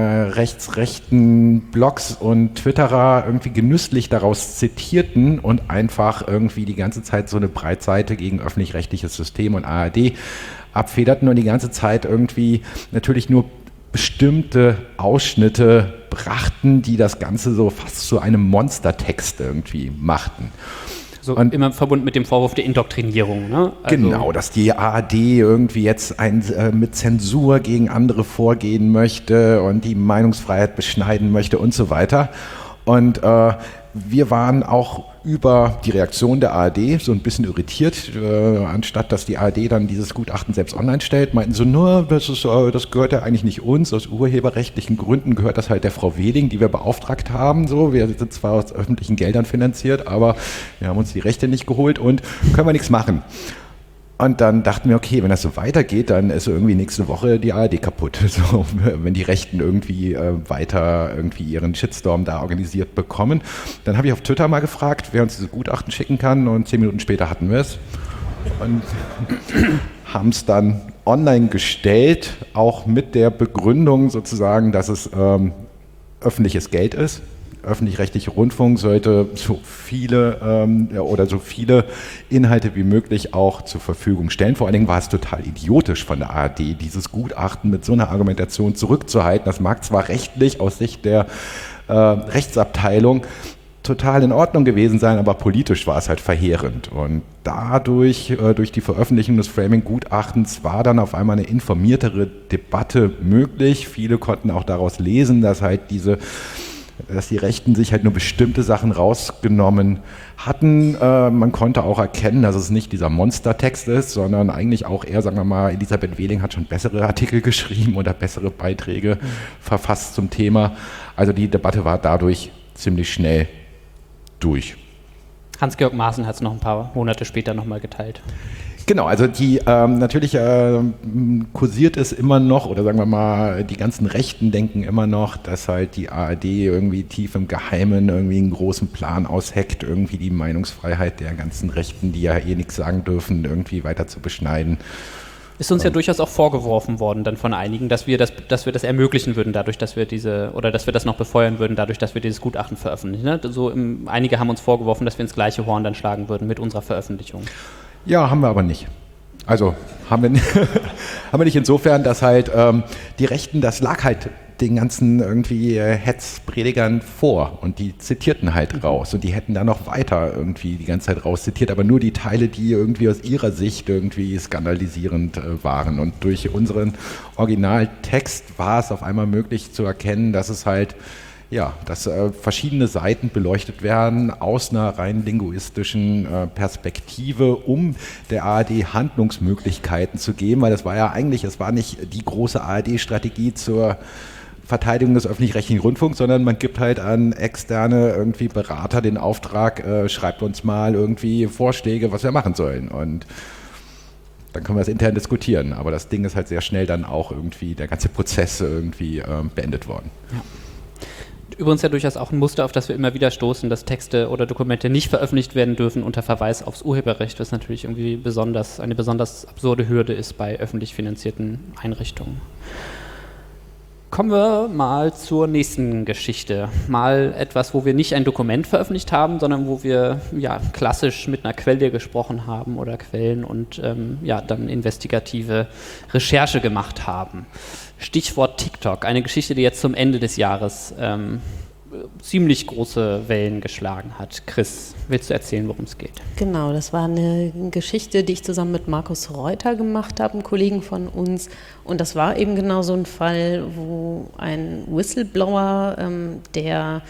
rechtsrechten Blogs und Twitterer irgendwie genüsslich daraus zitierten und einfach irgendwie die ganze Zeit so eine Breitseite gegen öffentlich-rechtliches System und ARD abfederten und die ganze Zeit irgendwie natürlich nur bestimmte Ausschnitte brachten, die das Ganze so fast zu einem Monstertext irgendwie machten. So und immer verbunden mit dem Vorwurf der Indoktrinierung. Ne? Also genau, dass die ARD irgendwie jetzt mit Zensur gegen andere vorgehen möchte und die Meinungsfreiheit beschneiden möchte und so weiter. Und wir waren auch über die Reaktion der ARD so ein bisschen irritiert, anstatt dass die ARD dann dieses Gutachten selbst online stellt, meinten so, nur das gehört ja eigentlich nicht uns, aus urheberrechtlichen Gründen gehört das halt der Frau Weding, die wir beauftragt haben, so, wir sind zwar aus öffentlichen Geldern finanziert, aber wir haben uns die Rechte nicht geholt und können wir nichts machen. Und dann dachten wir, okay, wenn das so weitergeht, dann ist irgendwie nächste Woche die ARD kaputt. So, wenn die Rechten irgendwie weiter irgendwie ihren Shitstorm da organisiert bekommen. Dann habe ich auf Twitter mal gefragt, wer uns diese Gutachten schicken kann und 10 Minuten später hatten wir es. Und haben es dann online gestellt, auch mit der Begründung sozusagen, dass es öffentliches Geld ist. Öffentlich-rechtliche Rundfunk sollte so viele Inhalte wie möglich auch zur Verfügung stellen. Vor allen Dingen war es total idiotisch von der ARD, dieses Gutachten mit so einer Argumentation zurückzuhalten. Das mag zwar rechtlich aus Sicht der Rechtsabteilung total in Ordnung gewesen sein, aber politisch war es halt verheerend. Und dadurch, durch die Veröffentlichung des Framing-Gutachtens, war dann auf einmal eine informiertere Debatte möglich. Viele konnten auch daraus lesen, dass die Rechten sich halt nur bestimmte Sachen rausgenommen hatten. Man konnte auch erkennen, dass es nicht dieser Monstertext ist, sondern eigentlich auch eher, sagen wir mal, Elisabeth Wehling hat schon bessere Artikel geschrieben oder bessere Beiträge verfasst zum Thema. Also die Debatte war dadurch ziemlich schnell durch. Hans-Georg Maaßen hat es noch ein paar Monate später nochmal geteilt. Genau, also natürlich kursiert es immer noch, oder sagen wir mal, die ganzen Rechten denken immer noch, dass halt die ARD irgendwie tief im Geheimen irgendwie einen großen Plan ausheckt, irgendwie die Meinungsfreiheit der ganzen Rechten, die ja eh nichts sagen dürfen, irgendwie weiter zu beschneiden. Ist uns ja durchaus auch vorgeworfen worden dann von einigen, dass wir das ermöglichen würden, dadurch, dass wir dass wir das noch befeuern würden, dadurch, dass wir dieses Gutachten veröffentlichen. Ne? Einige haben uns vorgeworfen, dass wir ins gleiche Horn dann schlagen würden mit unserer Veröffentlichung. Ja, haben wir aber nicht. Also haben wir nicht insofern, dass halt die Rechten, das lag halt den ganzen irgendwie Hetzpredigern vor und die zitierten halt raus und die hätten da noch weiter irgendwie die ganze Zeit raus zitiert, aber nur die Teile, die irgendwie aus ihrer Sicht irgendwie skandalisierend waren. Und durch unseren Originaltext war es auf einmal möglich zu erkennen, dass es halt dass verschiedene Seiten beleuchtet werden aus einer rein linguistischen Perspektive, um der ARD Handlungsmöglichkeiten zu geben, weil es war nicht die große ARD-Strategie zur Verteidigung des öffentlich-rechtlichen Rundfunks, sondern man gibt halt an externe irgendwie Berater den Auftrag, schreibt uns mal irgendwie Vorschläge, was wir machen sollen. Und dann können wir das intern diskutieren. Aber das Ding ist halt sehr schnell dann auch irgendwie, der ganze Prozess irgendwie beendet worden. Ja. Übrigens ja durchaus auch ein Muster, auf das wir immer wieder stoßen, dass Texte oder Dokumente nicht veröffentlicht werden dürfen unter Verweis aufs Urheberrecht, was natürlich irgendwie eine besonders absurde Hürde ist bei öffentlich finanzierten Einrichtungen. Kommen wir mal zur nächsten Geschichte. Mal etwas, wo wir nicht ein Dokument veröffentlicht haben, sondern wo wir klassisch mit einer Quelle gesprochen haben oder Quellen und dann investigative Recherche gemacht haben. Stichwort TikTok, eine Geschichte, die jetzt zum Ende des Jahres ziemlich große Wellen geschlagen hat. Chris, willst du erzählen, worum es geht? Genau, das war eine Geschichte, die ich zusammen mit Markus Reuter gemacht habe, einem Kollegen von uns. Und das war eben genau so ein Fall, wo ein Whistleblower, der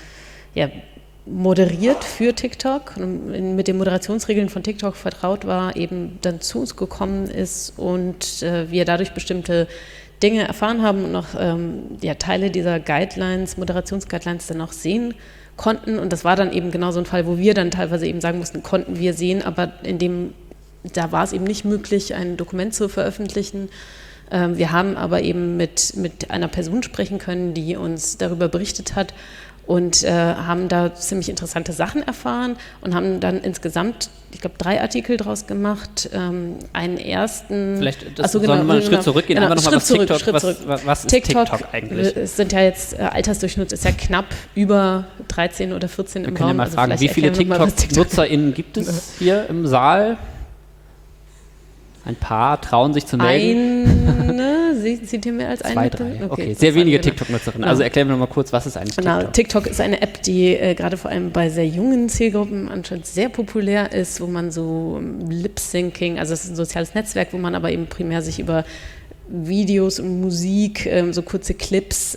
moderiert für TikTok und mit den Moderationsregeln von TikTok vertraut war, eben dann zu uns gekommen ist und wir dadurch bestimmte Dinge erfahren haben und noch Teile dieser Guidelines, Moderationsguidelines dann auch sehen konnten. Und das war dann eben genau so ein Fall, wo wir dann teilweise eben sagen mussten, konnten wir sehen, aber da war es eben nicht möglich, ein Dokument zu veröffentlichen. Wir haben aber eben mit einer Person sprechen können, die uns darüber berichtet hat und haben da ziemlich interessante Sachen erfahren und haben dann insgesamt, ich glaube, 3 Artikel draus gemacht. Einen ersten... Vielleicht sollen wir mal einen Schritt zurückgehen. Genau, Einfach nochmal, was ist TikTok eigentlich? Es sind ja jetzt, Altersdurchschnitt ist ja knapp über 13 oder 14 im Raum. Wir können ja mal fragen, wie viele TikTok-NutzerInnen gibt es hier im Saal? Ein paar trauen sich zu melden. Seht ihr mehr als eine? 2, 3. Okay, sehr wenige TikTok-Nutzerinnen. Also erklären wir noch mal kurz, was ist eigentlich TikTok? Genau, TikTok ist eine App, die gerade vor allem bei sehr jungen Zielgruppen anscheinend sehr populär ist, wo man so Lip-Syncing, also es ist ein soziales Netzwerk, wo man aber eben primär sich über Videos und Musik, so kurze Clips,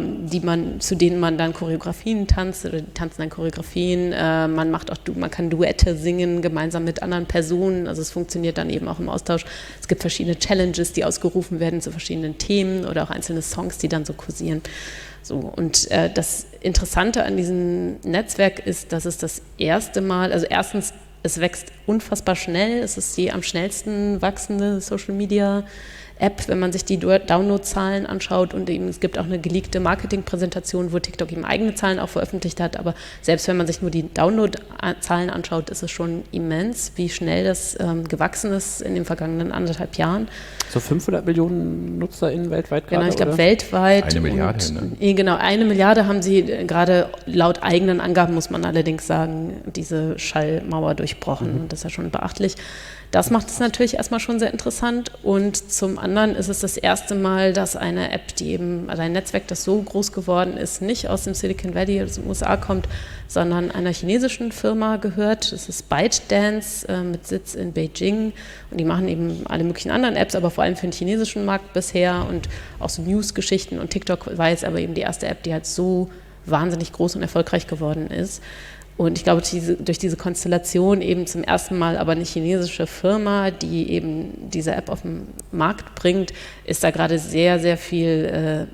zu denen man dann Choreografien tanzt oder die tanzen dann Choreografien. Man kann Duette singen gemeinsam mit anderen Personen, also es funktioniert dann eben auch im Austausch. Es gibt verschiedene Challenges, die ausgerufen werden zu verschiedenen Themen oder auch einzelne Songs, die dann so kursieren. So, und das Interessante an diesem Netzwerk ist, dass es das erste Mal, also erstens, es wächst unfassbar schnell, es ist die am schnellsten wachsende Social-Media-App, wenn man sich die Download-Zahlen anschaut, und eben es gibt auch eine geleakte Marketing-Präsentation, wo TikTok eben eigene Zahlen auch veröffentlicht hat, aber selbst wenn man sich nur die Download-Zahlen anschaut, ist es schon immens, wie schnell das gewachsen ist in den vergangenen 1,5 Jahren. So 500 Millionen NutzerInnen weltweit gerade? Genau, ich glaube weltweit. 1 Milliarde, Genau, 1 Milliarde haben sie gerade laut eigenen Angaben, muss man allerdings sagen, diese Schallmauer durchbrochen. Und das ist ja schon beachtlich. Das macht es natürlich erstmal schon sehr interessant, und zum anderen ist es das erste Mal, dass eine App, also ein Netzwerk, das so groß geworden ist, nicht aus dem Silicon Valley, aus den USA kommt, sondern einer chinesischen Firma gehört. Das ist ByteDance mit Sitz in Beijing, und die machen eben alle möglichen anderen Apps, aber vor allem für den chinesischen Markt bisher und auch so News-Geschichten, und TikTok war jetzt aber eben die erste App, die halt so wahnsinnig groß und erfolgreich geworden ist. Und ich glaube, durch diese Konstellation eben zum ersten Mal aber eine chinesische Firma, die eben diese App auf den Markt bringt, ist da gerade sehr, sehr viel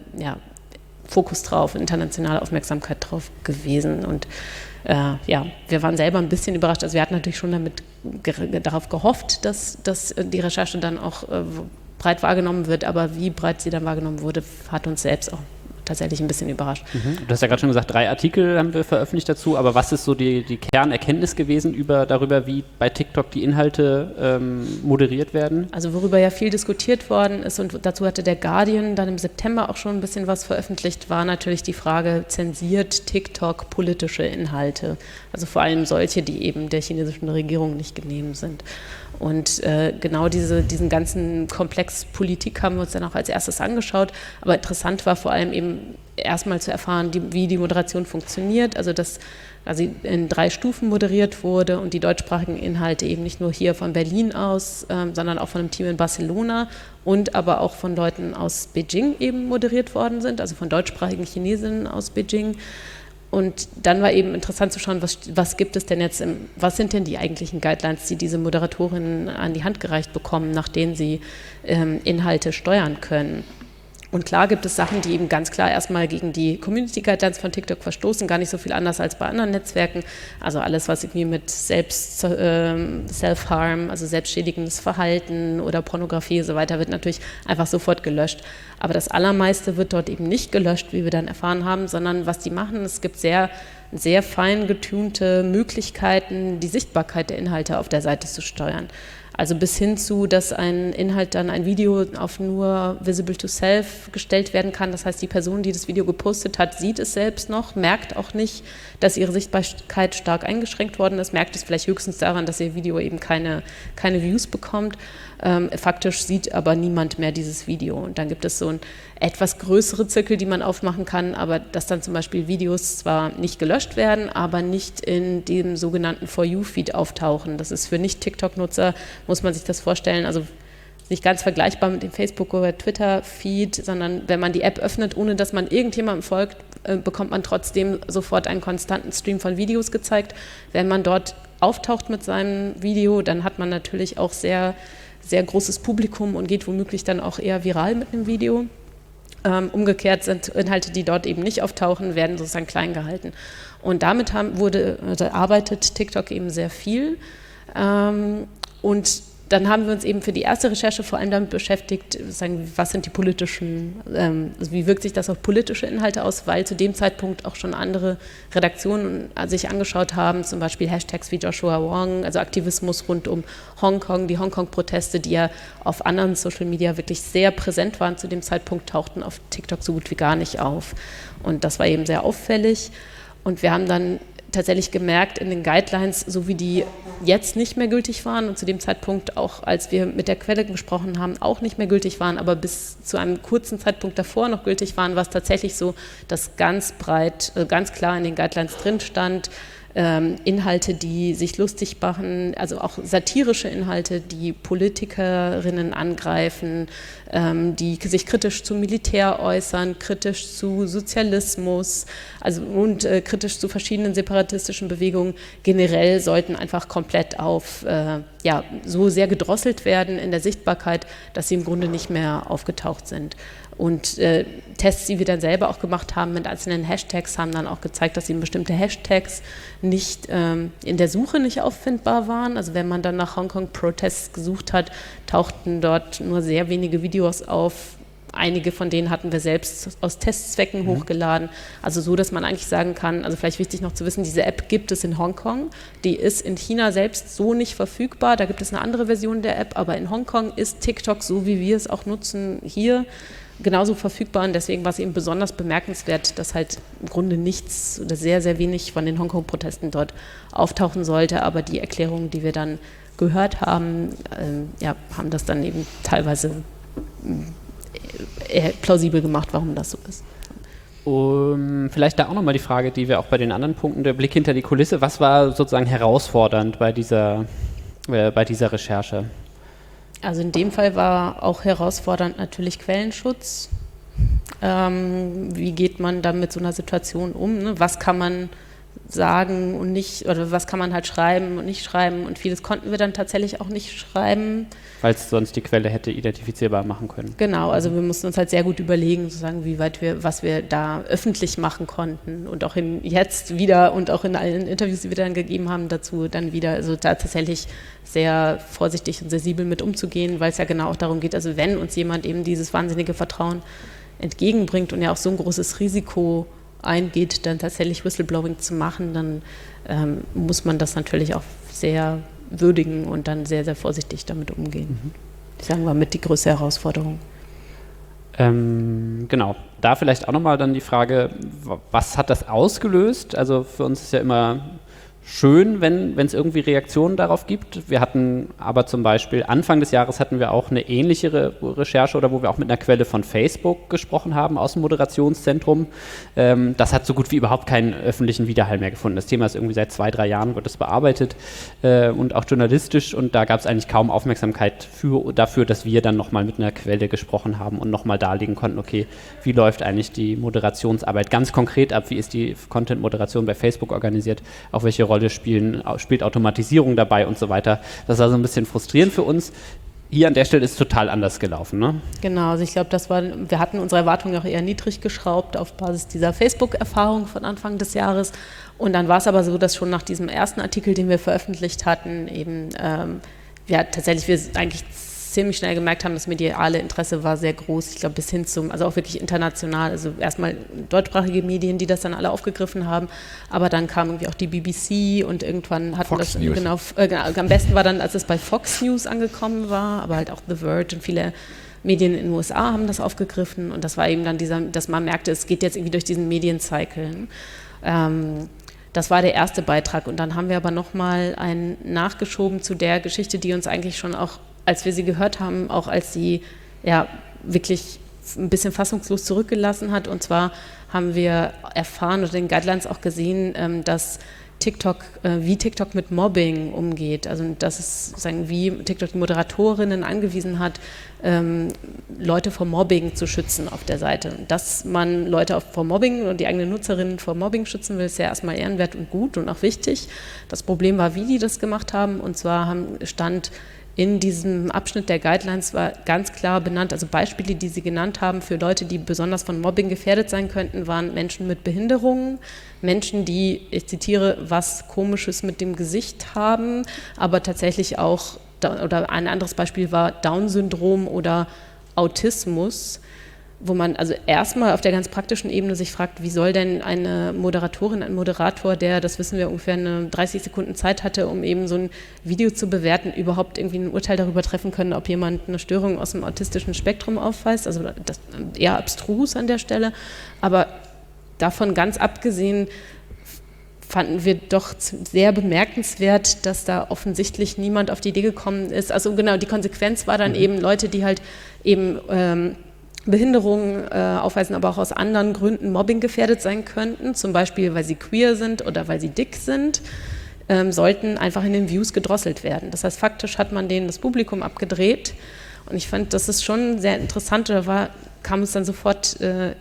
Fokus drauf, internationale Aufmerksamkeit drauf gewesen. Und wir waren selber ein bisschen überrascht. Also wir hatten natürlich schon darauf gehofft, dass die Recherche dann auch breit wahrgenommen wird, aber wie breit sie dann wahrgenommen wurde, hat uns selbst auch tatsächlich ein bisschen überrascht. Du hast ja gerade schon gesagt, 3 Artikel haben wir veröffentlicht dazu, aber was ist so die Kernerkenntnis gewesen darüber, wie bei TikTok die Inhalte moderiert werden? Also worüber ja viel diskutiert worden ist, und dazu hatte der Guardian dann im September auch schon ein bisschen was veröffentlicht, war natürlich die Frage, zensiert TikTok politische Inhalte? Also vor allem solche, die eben der chinesischen Regierung nicht genehm sind. Und genau diesen ganzen Komplex Politik haben wir uns dann auch als erstes angeschaut. Aber interessant war vor allem eben erstmal zu erfahren, wie die Moderation funktioniert. Also dass sie in 3 Stufen moderiert wurde und die deutschsprachigen Inhalte eben nicht nur hier von Berlin aus, sondern auch von einem Team in Barcelona und aber auch von Leuten aus Beijing eben moderiert worden sind, also von deutschsprachigen Chinesinnen aus Beijing. Und dann war eben interessant zu schauen, was gibt es denn jetzt, was sind denn die eigentlichen Guidelines, die diese Moderatorinnen an die Hand gereicht bekommen, nach denen sie Inhalte steuern können. Und klar gibt es Sachen, die eben ganz klar erstmal gegen die Community Guidelines von TikTok verstoßen, gar nicht so viel anders als bei anderen Netzwerken. Also alles, was irgendwie mit Self-Harm, also selbstschädigendes Verhalten oder Pornografie und so weiter, wird natürlich einfach sofort gelöscht. Aber das Allermeiste wird dort eben nicht gelöscht, wie wir dann erfahren haben, sondern was die machen, es gibt sehr, sehr fein getunte Möglichkeiten, die Sichtbarkeit der Inhalte auf der Seite zu steuern. Also bis hin zu, dass ein Inhalt dann, ein Video auf nur Visible to Self gestellt werden kann. Das heißt, die Person, die das Video gepostet hat, sieht es selbst noch, merkt auch nicht, dass ihre Sichtbarkeit stark eingeschränkt worden ist, merkt es vielleicht höchstens daran, dass ihr Video eben keine Views bekommt. Faktisch sieht aber niemand mehr dieses Video. Und dann gibt es so ein etwas größere Zirkel, die man aufmachen kann, aber dass dann zum Beispiel Videos zwar nicht gelöscht werden, aber nicht in dem sogenannten For You-Feed auftauchen. Das ist für Nicht-TikTok-Nutzer, muss man sich das vorstellen, also nicht ganz vergleichbar mit dem Facebook- oder Twitter-Feed, sondern wenn man die App öffnet, ohne dass man irgendjemandem folgt, bekommt man trotzdem sofort einen konstanten Stream von Videos gezeigt. Wenn man dort auftaucht mit seinem Video, dann hat man natürlich auch sehr großes Publikum und geht womöglich dann auch eher viral mit einem Video. Umgekehrt sind Inhalte, die dort eben nicht auftauchen, werden sozusagen klein gehalten. Und damit arbeitet TikTok eben sehr viel. Und dann haben wir uns eben für die erste Recherche vor allem damit beschäftigt, was sind die politischen, also wie wirkt sich das auf politische Inhalte aus, weil zu dem Zeitpunkt auch schon andere Redaktionen sich angeschaut haben, zum Beispiel Hashtags wie Joshua Wong, also Aktivismus rund um Hongkong, die Hongkong-Proteste, die ja auf anderen Social Media wirklich sehr präsent waren zu dem Zeitpunkt, tauchten auf TikTok so gut wie gar nicht auf. Und das war eben sehr auffällig. Und wir haben dann tatsächlich gemerkt in den Guidelines, so wie die jetzt nicht mehr gültig waren und zu dem Zeitpunkt auch, als wir mit der Quelle gesprochen haben, auch nicht mehr gültig waren, aber bis zu einem kurzen Zeitpunkt davor noch gültig waren, war es tatsächlich so, dass ganz klar in den Guidelines drin stand, Inhalte, die sich lustig machen, also auch satirische Inhalte, die Politikerinnen angreifen, die sich kritisch zum Militär äußern, kritisch zu Sozialismus, und kritisch zu verschiedenen separatistischen Bewegungen, generell sollten einfach komplett auf so sehr gedrosselt werden in der Sichtbarkeit, dass sie im Grunde nicht mehr aufgetaucht sind. Und Tests, die wir dann selber auch gemacht haben mit einzelnen Hashtags, haben dann auch gezeigt, dass eben bestimmte Hashtags nicht in der Suche nicht auffindbar waren. Also wenn man dann nach Hongkong-Protests gesucht hat, tauchten dort nur sehr wenige Videos auf. Einige von denen hatten wir selbst aus Testzwecken hochgeladen. Also so, dass man eigentlich sagen kann, also vielleicht wichtig noch zu wissen, diese App gibt es in Hongkong. Die ist in China selbst so nicht verfügbar. Da gibt es eine andere Version der App, aber in Hongkong ist TikTok, so wie wir es auch nutzen, hier genauso verfügbar. Und deswegen war es eben besonders bemerkenswert, dass halt im Grunde nichts oder sehr, sehr wenig von den Hongkong-Protesten dort auftauchen sollte. Aber die Erklärungen, die wir dann gehört haben, haben das dann eben teilweise plausibel gemacht, warum das so ist. Vielleicht da auch nochmal die Frage, die wir auch bei den anderen Punkten, der Blick hinter die Kulisse, was war sozusagen herausfordernd bei dieser Recherche? Also in dem Fall war auch herausfordernd natürlich Quellenschutz. Wie geht man dann mit so einer Situation um? Ne? Was kann man sagen und nicht, oder was kann man halt schreiben und nicht schreiben? Und vieles konnten wir dann tatsächlich auch nicht schreiben. Weil es sonst die Quelle hätte identifizierbar machen können. Genau, also wir mussten uns halt sehr gut überlegen, sozusagen, was wir da öffentlich machen konnten. Und auch jetzt wieder und auch in allen Interviews, die wir dann gegeben haben, dazu dann wieder, also da tatsächlich sehr vorsichtig und sensibel mit umzugehen, weil es ja genau auch darum geht, also wenn uns jemand eben dieses wahnsinnige Vertrauen entgegenbringt und ja auch so ein großes Risiko eingeht, dann tatsächlich Whistleblowing zu machen, dann muss man das natürlich auch sehr würdigen und dann sehr, sehr vorsichtig damit umgehen. Ich sagen wir mit die größte Herausforderung. Genau, da vielleicht auch nochmal dann die Frage, was hat das ausgelöst? Also für uns ist ja immer schön, wenn es irgendwie Reaktionen darauf gibt. Wir hatten aber zum Beispiel Anfang des Jahres hatten wir auch eine ähnliche Recherche, oder wo wir auch mit einer Quelle von Facebook gesprochen haben aus dem Moderationszentrum. Das hat so gut wie überhaupt keinen öffentlichen Widerhall mehr gefunden. Das Thema ist irgendwie seit 2-3 Jahren wird es bearbeitet und auch journalistisch, und da gab es eigentlich kaum Aufmerksamkeit dafür, dass wir dann nochmal mit einer Quelle gesprochen haben und nochmal darlegen konnten, okay, wie läuft eigentlich die Moderationsarbeit ganz konkret ab, wie ist die Content-Moderation bei Facebook organisiert, auf welche Rolle spielt Automatisierung dabei und so weiter. Das war so ein bisschen frustrierend für uns. Hier an der Stelle ist es total anders gelaufen, ne? Genau, also ich glaube, wir hatten unsere Erwartungen auch eher niedrig geschraubt auf Basis dieser Facebook-Erfahrung von Anfang des Jahres. Und dann war es aber so, dass schon nach diesem ersten Artikel, den wir veröffentlicht hatten, eben wir eigentlich ziemlich schnell gemerkt haben, das mediale Interesse war sehr groß, ich glaube bis hin zum, also auch wirklich international, also erstmal deutschsprachige Medien, die das dann alle aufgegriffen haben, aber dann kam irgendwie auch die BBC und irgendwann hatten Fox das, News. genau, am besten war dann, als es bei Fox News angekommen war, aber halt auch The Verge und viele Medien in den USA haben das aufgegriffen und das war eben dann dass man merkte, es geht jetzt irgendwie durch diesen Mediencycle. Das war der erste Beitrag und dann haben wir aber nochmal einen nachgeschoben zu der Geschichte, die uns eigentlich schon auch, als wir sie gehört haben, auch als sie ja wirklich ein bisschen fassungslos zurückgelassen hat. Und zwar haben wir erfahren oder in den Guidelines auch gesehen, dass wie TikTok mit Mobbing umgeht. Also dass es sozusagen wie TikTok die Moderatorinnen angewiesen hat, Leute vor Mobbing zu schützen auf der Seite. Dass man Leute vor Mobbing und die eigenen Nutzerinnen vor Mobbing schützen will, ist ja erstmal ehrenwert und gut und auch wichtig. Das Problem war, wie die das gemacht haben. Und zwar stand in diesem Abschnitt der Guidelines war ganz klar benannt, also Beispiele, die sie genannt haben für Leute, die besonders von Mobbing gefährdet sein könnten, waren Menschen mit Behinderungen, Menschen, die, ich zitiere, was Komisches mit dem Gesicht haben, aber tatsächlich auch, oder ein anderes Beispiel war Down-Syndrom oder Autismus, wo man also erstmal auf der ganz praktischen Ebene sich fragt, wie soll denn eine Moderatorin, ein Moderator, der, das wissen wir, ungefähr eine 30 Sekunden Zeit hatte, um eben so ein Video zu bewerten, überhaupt irgendwie ein Urteil darüber treffen können, ob jemand eine Störung aus dem autistischen Spektrum aufweist, also das eher abstrus an der Stelle, aber davon ganz abgesehen fanden wir doch sehr bemerkenswert, dass da offensichtlich niemand auf die Idee gekommen ist, also genau, die Konsequenz war dann eben Leute, die halt eben Behinderungen aufweisen, aber auch aus anderen Gründen Mobbing gefährdet sein könnten, zum Beispiel, weil sie queer sind oder weil sie dick sind, sollten einfach in den Views gedrosselt werden. Das heißt, faktisch hat man denen das Publikum abgedreht und ich fand, das ist schon sehr interessant, kam es dann sofort,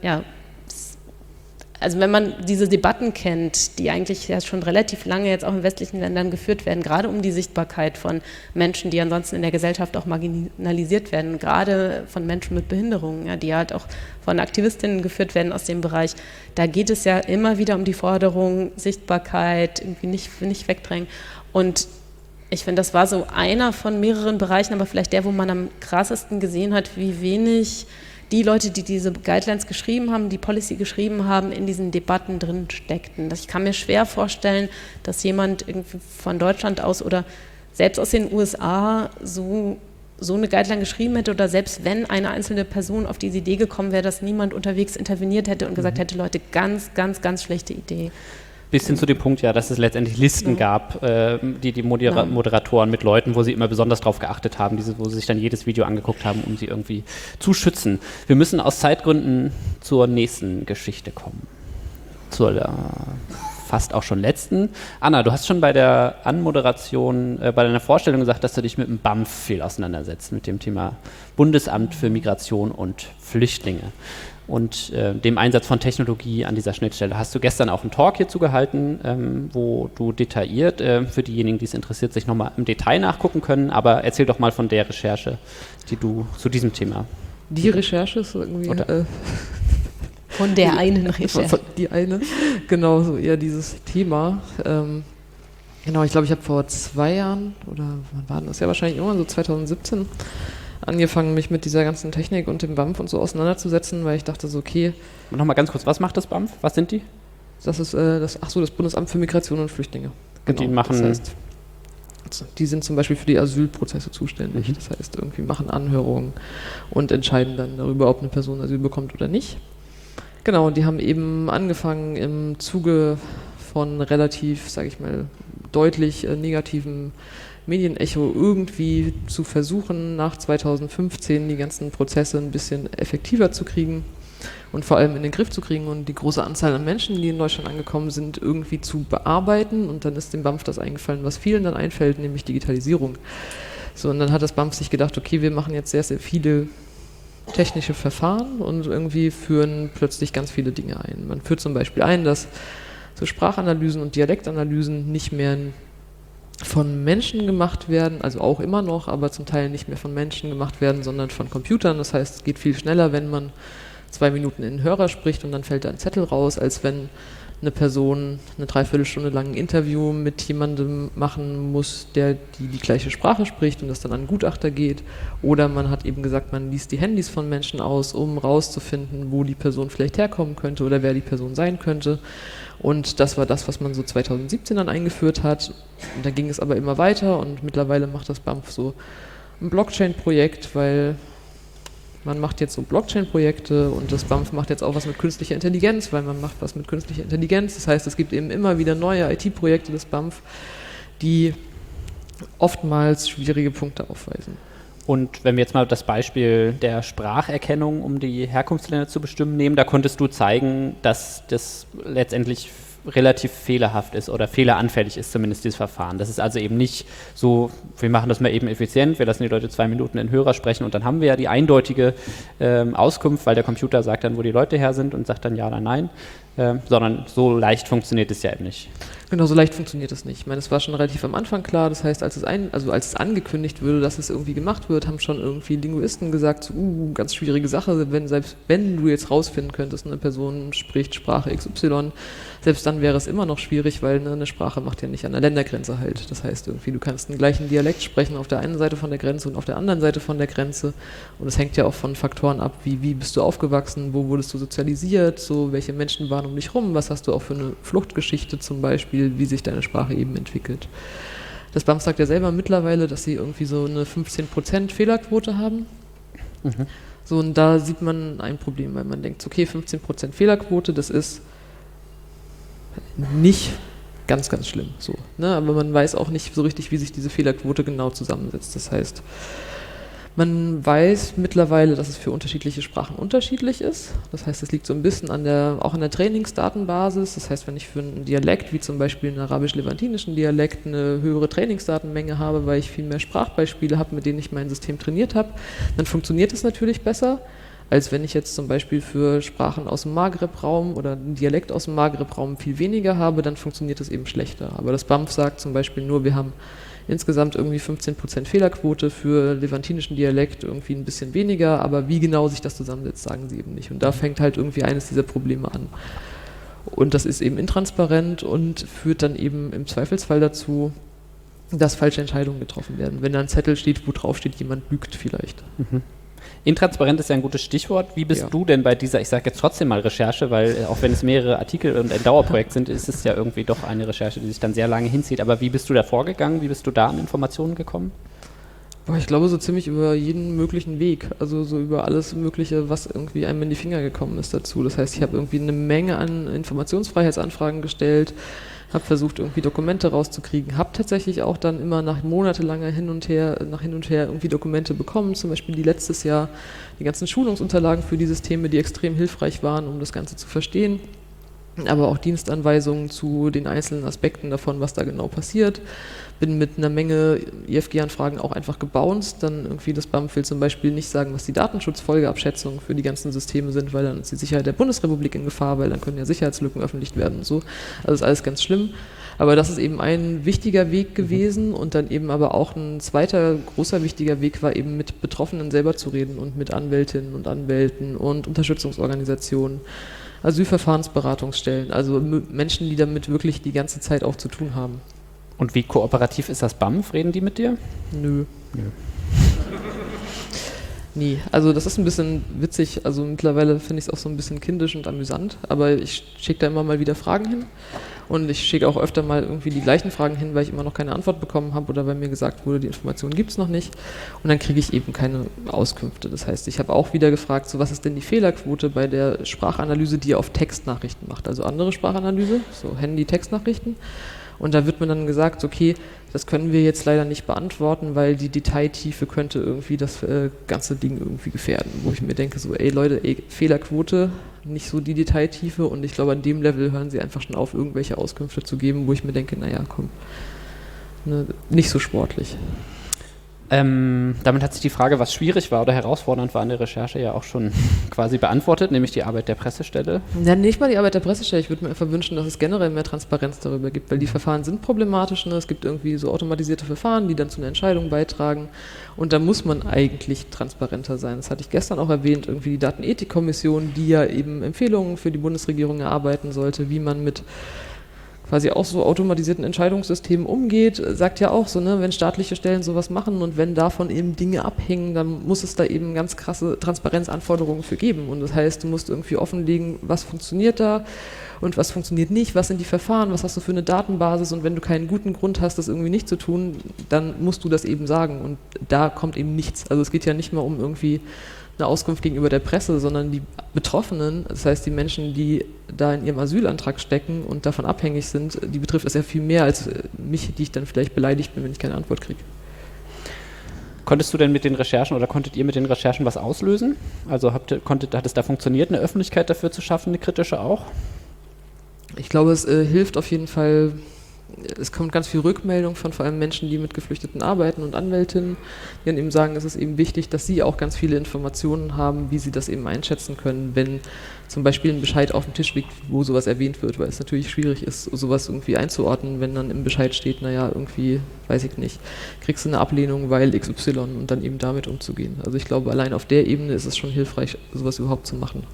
also wenn man diese Debatten kennt, die eigentlich ja schon relativ lange jetzt auch in westlichen Ländern geführt werden, gerade um die Sichtbarkeit von Menschen, die ansonsten in der Gesellschaft auch marginalisiert werden, gerade von Menschen mit Behinderungen, ja, die halt auch von Aktivistinnen geführt werden aus dem Bereich, da geht es ja immer wieder um die Forderung, Sichtbarkeit, irgendwie nicht wegdrängen. Und ich finde, das war so einer von mehreren Bereichen, aber vielleicht der, wo man am krassesten gesehen hat, wie wenig die Leute, die diese Guidelines geschrieben haben, die Policy geschrieben haben, in diesen Debatten drin steckten. Ich kann mir schwer vorstellen, dass jemand irgendwie von Deutschland aus oder selbst aus den USA so eine Guideline geschrieben hätte oder selbst wenn eine einzelne Person auf diese Idee gekommen wäre, dass niemand unterwegs interveniert hätte und gesagt hätte, Leute, ganz, ganz, ganz schlechte Idee. Bis hin zu dem Punkt, ja, dass es letztendlich Listen gab, die Moderatoren mit Leuten, wo sie immer besonders drauf geachtet haben, wo sie sich dann jedes Video angeguckt haben, um sie irgendwie zu schützen. Wir müssen aus Zeitgründen zur nächsten Geschichte kommen. Zur fast auch schon letzten. Anna, du hast schon bei der Anmoderation, bei deiner Vorstellung gesagt, dass du dich mit dem BAMF viel auseinandersetzt, mit dem Thema Bundesamt für Migration und Flüchtlinge und dem Einsatz von Technologie an dieser Schnittstelle. Hast du gestern auch einen Talk hierzu gehalten, wo du detailliert, für diejenigen, die es interessiert, sich nochmal im Detail nachgucken können, aber erzähl doch mal von der Recherche, die du zu diesem Thema... Die Recherche ist irgendwie... Von der einen Recherche. Die eine, genau, so eher dieses Thema. Genau, ich glaube, ich habe vor 2 Jahren, oder wann war das? Ja, wahrscheinlich irgendwann so 2017, angefangen, mich mit dieser ganzen Technik und dem BAMF und so auseinanderzusetzen, weil ich dachte so, okay... Nochmal ganz kurz, was macht das BAMF? Was sind die? Das ist das Bundesamt für Migration und Flüchtlinge. Genau, und die machen... Das heißt, die sind zum Beispiel für die Asylprozesse zuständig. Das heißt, irgendwie machen Anhörungen und entscheiden dann darüber, ob eine Person Asyl bekommt oder nicht. Genau, und die haben eben angefangen im Zuge von relativ, sage ich mal, deutlich negativen Medienecho irgendwie zu versuchen, nach 2015 die ganzen Prozesse ein bisschen effektiver zu kriegen und vor allem in den Griff zu kriegen und die große Anzahl an Menschen, die in Deutschland angekommen sind, irgendwie zu bearbeiten. Und dann ist dem BAMF das eingefallen, was vielen dann einfällt, nämlich Digitalisierung. So, und dann hat das BAMF sich gedacht, okay, wir machen jetzt sehr, sehr viele technische Verfahren und irgendwie führen plötzlich ganz viele Dinge ein. Man führt zum Beispiel ein, dass so Sprachanalysen und Dialektanalysen nicht mehr von Menschen gemacht werden, also auch immer noch, aber zum Teil nicht mehr von Menschen gemacht werden, sondern von Computern. Das heißt, es geht viel schneller, wenn man 2 Minuten in den Hörer spricht und dann fällt da ein Zettel raus, als wenn eine Person eine Dreiviertelstunde lang ein Interview mit jemandem machen muss, der die gleiche Sprache spricht und das dann an einen Gutachter geht. Oder man hat eben gesagt, man liest die Handys von Menschen aus, um rauszufinden, wo die Person vielleicht herkommen könnte oder wer die Person sein könnte. Und das war das, was man so 2017 dann eingeführt hat. Und dann ging es aber immer weiter und mittlerweile macht das BAMF so ein Blockchain-Projekt, weil man macht jetzt so Blockchain-Projekte und das BAMF macht jetzt auch was mit künstlicher Intelligenz, weil man macht was mit künstlicher Intelligenz. Das heißt, es gibt eben immer wieder neue IT-Projekte des BAMF, die oftmals schwierige Punkte aufweisen. Und wenn wir jetzt mal das Beispiel der Spracherkennung, um die Herkunftsländer zu bestimmen, nehmen, da konntest du zeigen, dass das letztendlich relativ fehlerhaft ist oder fehleranfällig ist zumindest dieses Verfahren. Das ist also eben nicht so, wir machen das mal eben effizient, wir lassen die Leute 2 Minuten in Hörer sprechen und dann haben wir ja die eindeutige Auskunft, weil der Computer sagt dann, wo die Leute her sind und sagt dann ja oder nein, sondern so leicht funktioniert es ja eben nicht. Genau, so leicht funktioniert es nicht. Ich meine, es war schon relativ am Anfang klar, das heißt, als es angekündigt wurde, dass es irgendwie gemacht wird, haben schon irgendwie Linguisten gesagt, so, ganz schwierige Sache, selbst wenn du jetzt rausfinden könntest, eine Person spricht Sprache XY, selbst dann wäre es immer noch schwierig, weil eine Sprache macht ja nicht an der Ländergrenze halt. Das heißt irgendwie, du kannst den gleichen Dialekt sprechen auf der einen Seite von der Grenze und auf der anderen Seite von der Grenze. Und es hängt ja auch von Faktoren ab, wie bist du aufgewachsen, wo wurdest du sozialisiert, so welche Menschen waren um dich rum, was hast du auch für eine Fluchtgeschichte zum Beispiel, wie sich deine Sprache eben entwickelt. Das BAMF sagt ja selber mittlerweile, dass sie irgendwie so eine 15% Fehlerquote haben. Mhm. So, und da sieht man ein Problem, weil man denkt, okay, 15% Fehlerquote, das ist nicht ganz, ganz schlimm. So, ne? Aber man weiß auch nicht so richtig, wie sich diese Fehlerquote genau zusammensetzt. Das heißt, man weiß mittlerweile, dass es für unterschiedliche Sprachen unterschiedlich ist. Das heißt, es liegt so ein bisschen auch an der Trainingsdatenbasis. Das heißt, wenn ich für einen Dialekt, wie zum Beispiel einen arabisch-levantinischen Dialekt, eine höhere Trainingsdatenmenge habe, weil ich viel mehr Sprachbeispiele habe, mit denen ich mein System trainiert habe, dann funktioniert es natürlich besser, als wenn ich jetzt zum Beispiel für Sprachen aus dem Maghreb-Raum oder einen Dialekt aus dem Maghreb-Raum viel weniger habe, dann funktioniert es eben schlechter. Aber das BAMF sagt zum Beispiel nur, wir haben insgesamt irgendwie 15% Fehlerquote, für levantinischen Dialekt irgendwie ein bisschen weniger, aber wie genau sich das zusammensetzt, sagen sie eben nicht. Und da fängt halt irgendwie eines dieser Probleme an. Und das ist eben intransparent und führt dann eben im Zweifelsfall dazu, dass falsche Entscheidungen getroffen werden. Wenn da ein Zettel steht, wo drauf steht, jemand lügt vielleicht. Mhm. Intransparent ist ja ein gutes Stichwort. Wie bist du denn bei dieser, ich sage jetzt trotzdem mal Recherche, weil auch wenn es mehrere Artikel und ein Dauerprojekt sind, ist es ja irgendwie doch eine Recherche, die sich dann sehr lange hinzieht. Aber wie bist du da vorgegangen? Wie bist du da an Informationen gekommen? Ich glaube so ziemlich über jeden möglichen Weg, also so über alles Mögliche, was irgendwie einem in die Finger gekommen ist dazu. Das heißt, ich habe irgendwie eine Menge an Informationsfreiheitsanfragen gestellt, habe versucht, irgendwie Dokumente rauszukriegen, habe tatsächlich auch dann immer nach monatelanger Hin und her irgendwie Dokumente bekommen, zum Beispiel die letztes Jahr die ganzen Schulungsunterlagen für die Systeme, die extrem hilfreich waren, um das Ganze zu verstehen, aber auch Dienstanweisungen zu den einzelnen Aspekten davon, was da genau passiert. Bin mit einer Menge IFG-Anfragen auch einfach gebounced, dann irgendwie das BAMF will zum Beispiel nicht sagen, was die Datenschutzfolgeabschätzungen für die ganzen Systeme sind, weil dann ist die Sicherheit der Bundesrepublik in Gefahr, weil dann können ja Sicherheitslücken öffentlich werden und so. Also ist alles ganz schlimm. Aber das ist eben ein wichtiger Weg gewesen und dann eben aber auch ein zweiter großer wichtiger Weg war eben mit Betroffenen selber zu reden und mit Anwältinnen und Anwälten und Unterstützungsorganisationen, Asylverfahrensberatungsstellen, also Menschen, die damit wirklich die ganze Zeit auch zu tun haben. Und wie kooperativ ist das BAMF? Reden die mit dir? Nö. Nie. Also das ist ein bisschen witzig, also mittlerweile finde ich es auch so ein bisschen kindisch und amüsant, aber ich schicke da immer mal wieder Fragen hin und ich schicke auch öfter mal irgendwie die gleichen Fragen hin, weil ich immer noch keine Antwort bekommen habe oder weil mir gesagt wurde, die Informationen gibt es noch nicht und dann kriege ich eben keine Auskünfte. Das heißt, ich habe auch wieder gefragt, so was ist denn die Fehlerquote bei der Sprachanalyse, die ihr auf Textnachrichten macht, also andere Sprachanalyse, so Handy-Textnachrichten. Und da wird mir dann gesagt, okay, das können wir jetzt leider nicht beantworten, weil die Detailtiefe könnte irgendwie das ganze Ding irgendwie gefährden. Wo ich mir denke, so, ey Leute, Fehlerquote, nicht so die Detailtiefe. Und ich glaube, an dem Level hören sie einfach schon auf, irgendwelche Auskünfte zu geben, wo ich mir denke, naja, komm, ne, nicht so sportlich. Damit hat sich die Frage, was schwierig war oder herausfordernd war in der Recherche, ja auch schon quasi beantwortet, nämlich die Arbeit der Pressestelle. Ja, nicht mal die Arbeit der Pressestelle. Ich würde mir einfach wünschen, dass es generell mehr Transparenz darüber gibt, weil die Verfahren sind problematisch. Ne? Es gibt irgendwie so automatisierte Verfahren, die dann zu einer Entscheidung beitragen. Und da muss man eigentlich transparenter sein. Das hatte ich gestern auch erwähnt, irgendwie die Datenethikkommission, die ja eben Empfehlungen für die Bundesregierung erarbeiten sollte, wie man mit quasi auch so automatisierten Entscheidungssystemen umgeht, sagt ja auch so, ne, wenn staatliche Stellen sowas machen und wenn davon eben Dinge abhängen, dann muss es da eben ganz krasse Transparenzanforderungen für geben. Und das heißt, du musst irgendwie offenlegen, was funktioniert da und was funktioniert nicht, was sind die Verfahren, was hast du für eine Datenbasis und wenn du keinen guten Grund hast, das irgendwie nicht zu tun, dann musst du das eben sagen und da kommt eben nichts. Also es geht ja nicht mal um irgendwie eine Auskunft gegenüber der Presse, sondern die Betroffenen, das heißt die Menschen, die da in ihrem Asylantrag stecken und davon abhängig sind, die betrifft das ja viel mehr als mich, die ich dann vielleicht beleidigt bin, wenn ich keine Antwort kriege. Konntest du denn mit den Recherchen oder konntet ihr mit den Recherchen was auslösen? Also hat es da funktioniert, eine Öffentlichkeit dafür zu schaffen, eine kritische auch? Ich glaube, es hilft auf jeden Fall. Es kommt ganz viel Rückmeldung von vor allem Menschen, die mit Geflüchteten arbeiten und Anwältinnen, die dann eben sagen, es ist eben wichtig, dass sie auch ganz viele Informationen haben, wie sie das eben einschätzen können, wenn zum Beispiel ein Bescheid auf dem Tisch liegt, wo sowas erwähnt wird, weil es natürlich schwierig ist, sowas irgendwie einzuordnen, wenn dann im Bescheid steht, naja, irgendwie, weiß ich nicht, kriegst du eine Ablehnung, weil XY und dann eben damit umzugehen. Also ich glaube, allein auf der Ebene ist es schon hilfreich, sowas überhaupt zu machen.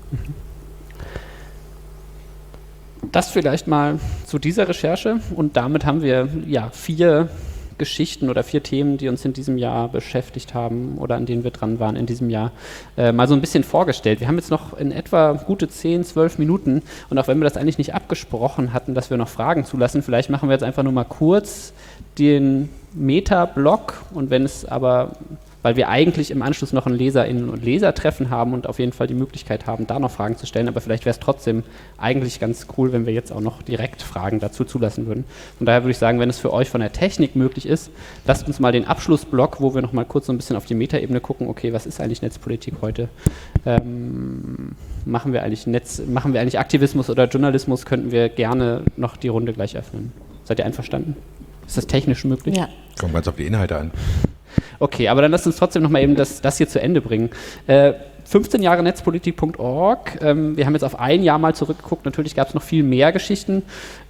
Das vielleicht mal zu dieser Recherche und damit haben wir ja 4 Geschichten oder 4 Themen, die uns in diesem Jahr beschäftigt haben oder an denen wir dran waren in diesem Jahr, mal so ein bisschen vorgestellt. Wir haben jetzt noch in etwa gute 10, 12 Minuten und auch wenn wir das eigentlich nicht abgesprochen hatten, dass wir noch Fragen zulassen, vielleicht machen wir jetzt einfach nur mal kurz den Meta-Block und wenn es aber, weil wir eigentlich im Anschluss noch ein Leserinnen- und Lesertreffen haben und auf jeden Fall die Möglichkeit haben, da noch Fragen zu stellen, aber vielleicht wäre es trotzdem eigentlich ganz cool, wenn wir jetzt auch noch direkt Fragen dazu zulassen würden. Von daher würde ich sagen, wenn es für euch von der Technik möglich ist, lasst uns mal den Abschlussblock, wo wir noch mal kurz so ein bisschen auf die Metaebene gucken, okay, was ist eigentlich Netzpolitik heute? Machen wir eigentlich Aktivismus oder Journalismus, könnten wir gerne noch die Runde gleich öffnen. Seid ihr einverstanden? Ist das technisch möglich? Ja. Kommt ganz auf die Inhalte an. Okay, aber dann lasst uns trotzdem noch mal eben das hier zu Ende bringen. 15 Jahre Netzpolitik.org. Wir haben jetzt auf ein Jahr mal zurückgeguckt. Natürlich gab es noch viel mehr Geschichten.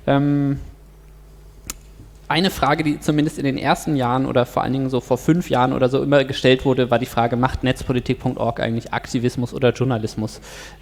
Eine Frage, die zumindest in den ersten Jahren oder vor allen Dingen so vor 5 Jahren oder so immer gestellt wurde, war die Frage, macht Netzpolitik.org eigentlich Aktivismus oder Journalismus?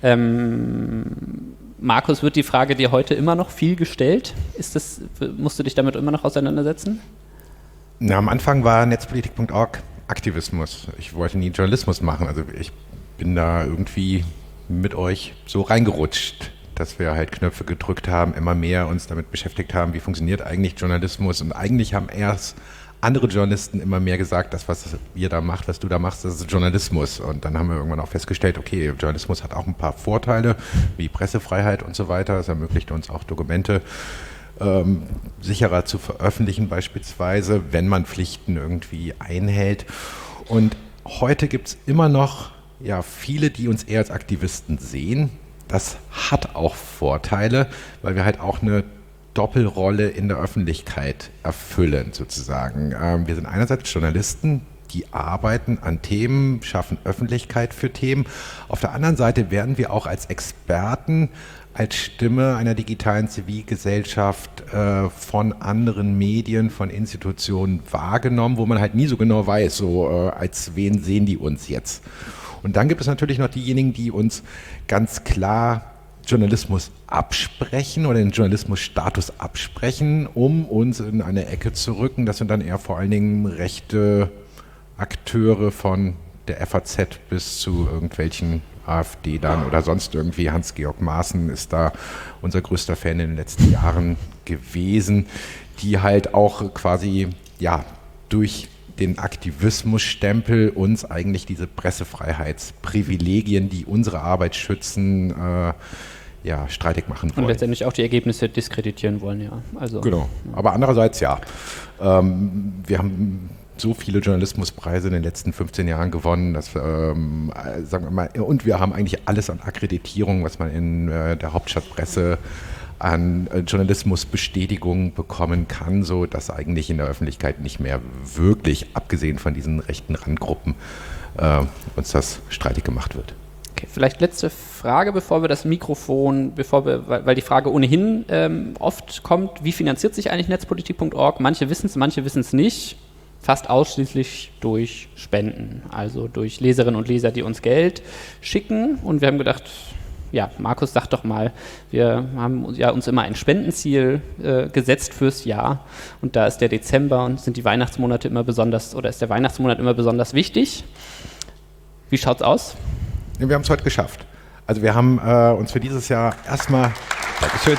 Markus, wird die Frage dir heute immer noch viel gestellt? Musst du dich damit immer noch auseinandersetzen? Na, am Anfang war Netzpolitik.org Aktivismus. Ich wollte nie Journalismus machen. Also ich bin da irgendwie mit euch so reingerutscht, dass wir halt Knöpfe gedrückt haben, immer mehr uns damit beschäftigt haben, wie funktioniert eigentlich Journalismus. Und eigentlich haben erst andere Journalisten immer mehr gesagt, das, was ihr da macht, was du da machst, das ist Journalismus. Und dann haben wir irgendwann auch festgestellt, okay, Journalismus hat auch ein paar Vorteile, wie Pressefreiheit und so weiter. Es ermöglicht uns auch Dokumente sicherer zu veröffentlichen beispielsweise, wenn man Pflichten irgendwie einhält. Und heute gibt es immer noch viele, die uns eher als Aktivisten sehen. Das hat auch Vorteile, weil wir halt auch eine Doppelrolle in der Öffentlichkeit erfüllen sozusagen. Wir sind einerseits Journalisten, die arbeiten an Themen, schaffen Öffentlichkeit für Themen. Auf der anderen Seite werden wir auch als Experten, als Stimme einer digitalen Zivilgesellschaft von anderen Medien, von Institutionen wahrgenommen, wo man halt nie so genau weiß, als wen sehen die uns jetzt. Und dann gibt es natürlich noch diejenigen, die uns ganz klar Journalismus absprechen oder den Journalismusstatus absprechen, um uns in eine Ecke zu rücken. Das sind dann eher vor allen Dingen rechte Akteure von der FAZ bis zu irgendwelchen AfD dann oder sonst irgendwie. Hans-Georg Maaßen ist da unser größter Fan in den letzten Jahren gewesen, die halt auch quasi durch den Aktivismusstempel uns eigentlich diese Pressefreiheitsprivilegien, die unsere Arbeit schützen, streitig machen wollen. Und letztendlich auch die Ergebnisse diskreditieren wollen, ja. Also, genau, aber andererseits wir haben so viele Journalismuspreise in den letzten 15 Jahren gewonnen, dass sagen wir mal, und wir haben eigentlich alles an Akkreditierung, was man in der Hauptstadtpresse an Journalismusbestätigung bekommen kann, so dass eigentlich in der Öffentlichkeit nicht mehr wirklich, abgesehen von diesen rechten Randgruppen, uns das streitig gemacht wird. Okay, vielleicht letzte Frage, bevor wir das Mikrofon, weil die Frage ohnehin oft kommt, wie finanziert sich eigentlich netzpolitik.org? Manche wissen es, manche wissen es nicht. Fast ausschließlich durch Spenden, also durch Leserinnen und Leser, die uns Geld schicken. Und wir haben gedacht, ja, Markus, sag doch mal, wir haben ja uns immer ein Spendenziel gesetzt fürs Jahr. Und da ist der Dezember und sind die Weihnachtsmonate immer besonders, oder ist der Weihnachtsmonat immer besonders wichtig. Wie schaut's aus? Wir haben es heute geschafft. Also wir haben uns für dieses Jahr erstmal, Dankeschön.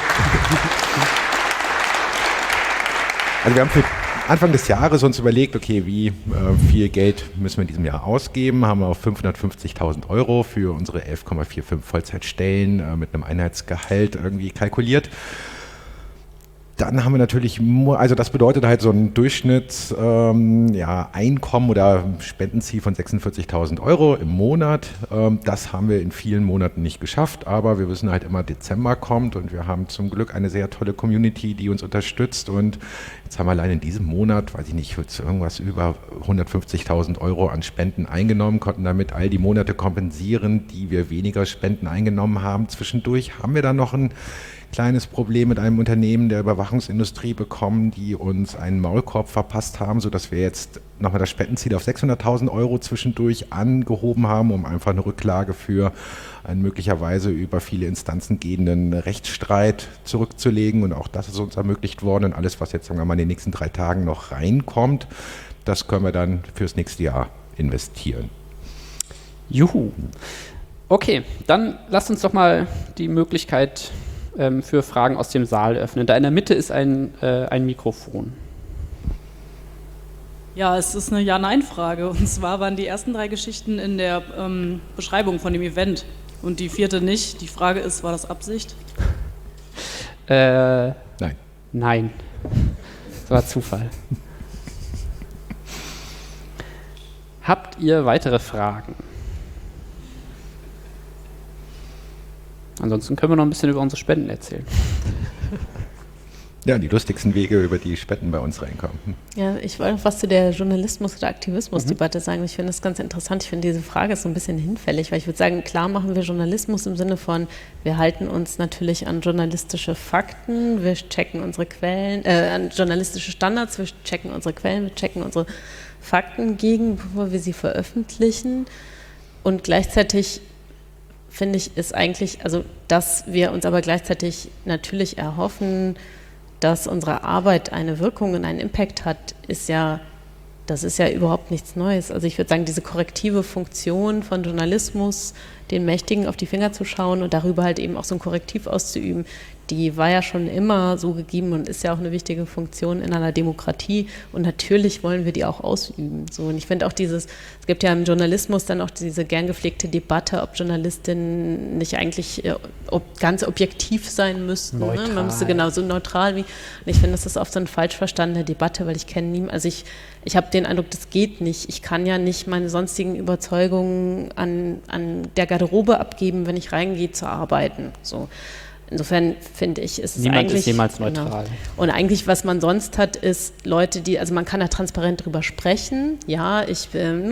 Also wir haben für Anfang des Jahres uns überlegt, okay, wie viel Geld müssen wir in diesem Jahr ausgeben, haben wir auf 550.000 Euro für unsere 11,45 Vollzeitstellen mit einem Einheitsgehalt irgendwie kalkuliert. Dann haben wir natürlich, also das bedeutet halt so ein Durchschnittseinkommen oder Spendenziel von 46.000 Euro im Monat. Das haben wir in vielen Monaten nicht geschafft, aber wir wissen halt immer, Dezember kommt und wir haben zum Glück eine sehr tolle Community, die uns unterstützt und jetzt haben wir allein in diesem Monat, weiß ich nicht, irgendwas über 150.000 Euro an Spenden eingenommen, konnten damit all die Monate kompensieren, die wir weniger Spenden eingenommen haben. Zwischendurch haben wir dann noch ein kleines Problem mit einem Unternehmen der Überwachungsindustrie bekommen, die uns einen Maulkorb verpasst haben, sodass wir jetzt nochmal das Spendenziel auf 600.000 Euro zwischendurch angehoben haben, um einfach eine Rücklage für einen möglicherweise über viele Instanzen gehenden Rechtsstreit zurückzulegen. Und auch das ist uns ermöglicht worden. Und alles, was jetzt sagen wir mal in den nächsten 3 Tagen noch reinkommt, das können wir dann fürs nächste Jahr investieren. Juhu. Okay, dann lasst uns doch mal die Möglichkeit für Fragen aus dem Saal öffnen. Da in der Mitte ist ein Mikrofon. Ja, es ist eine Ja-Nein-Frage. Und zwar waren die ersten 3 Geschichten in der Beschreibung von dem Event und die 4. nicht. Die Frage ist, war das Absicht? Nein. Nein. Das war Zufall. Habt ihr weitere Fragen? Ansonsten können wir noch ein bisschen über unsere Spenden erzählen. Ja, die lustigsten Wege, über die Spenden bei uns reinkommen. Ja, ich wollte noch was zu der Journalismus- oder Aktivismusdebatte sagen. Ich finde das ganz interessant. Ich finde diese Frage ist so ein bisschen hinfällig, weil ich würde sagen, klar machen wir Journalismus im Sinne von, wir halten uns natürlich an journalistische Fakten, wir checken unsere Quellen, an journalistische Standards, wir checken unsere Quellen, wir checken unsere Fakten gegen, bevor wir sie veröffentlichen. Und gleichzeitig finde ich, ist eigentlich, also dass wir uns aber gleichzeitig natürlich erhoffen, dass unsere Arbeit eine Wirkung und einen Impact hat, das ist ja überhaupt nichts Neues. Also ich würde sagen, diese korrektive Funktion von Journalismus, den Mächtigen auf die Finger zu schauen und darüber halt eben auch so ein Korrektiv auszuüben, die war ja schon immer so gegeben und ist ja auch eine wichtige Funktion in einer Demokratie und natürlich wollen wir die auch ausüben. So, und ich finde auch es gibt ja im Journalismus dann auch diese gern gepflegte Debatte, ob Journalistinnen nicht eigentlich ganz objektiv sein müssten. Ne? Man müsste genauso neutral wie, und ich finde, das ist oft so eine falsch verstandene Debatte, weil ich kenne niemanden, also ich habe den Eindruck, das geht nicht. Ich kann ja nicht meine sonstigen Überzeugungen an der Garderobe abgeben, wenn ich reingehe zu arbeiten. So. Insofern finde ich, ist es Niemand eigentlich... ist jemals neutral. Genau. Und eigentlich, was man sonst hat, ist Leute, also man kann da transparent drüber sprechen. Ja, ich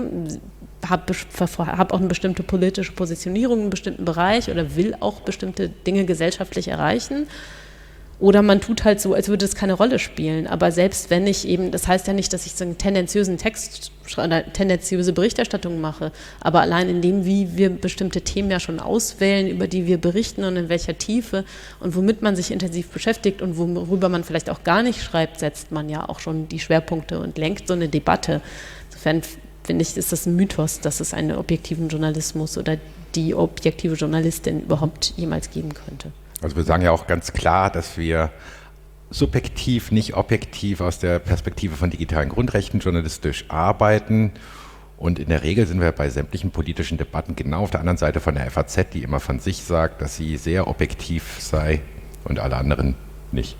habe auch eine bestimmte politische Positionierung in einem bestimmten Bereich oder will auch bestimmte Dinge gesellschaftlich erreichen. Oder man tut halt so, als würde es keine Rolle spielen. Aber selbst wenn ich eben, das heißt ja nicht, dass ich so einen tendenziösen Text oder tendenziöse Berichterstattung mache, aber allein in dem, wie wir bestimmte Themen ja schon auswählen, über die wir berichten und in welcher Tiefe und womit man sich intensiv beschäftigt und worüber man vielleicht auch gar nicht schreibt, setzt man ja auch schon die Schwerpunkte und lenkt so eine Debatte. Insofern finde ich, ist das ein Mythos, dass es einen objektiven Journalismus oder die objektive Journalistin überhaupt jemals geben könnte. Also wir sagen ja auch ganz klar, dass wir subjektiv, nicht objektiv aus der Perspektive von digitalen Grundrechten journalistisch arbeiten. Und in der Regel sind wir bei sämtlichen politischen Debatten genau auf der anderen Seite von der FAZ, die immer von sich sagt, dass sie sehr objektiv sei und alle anderen nicht.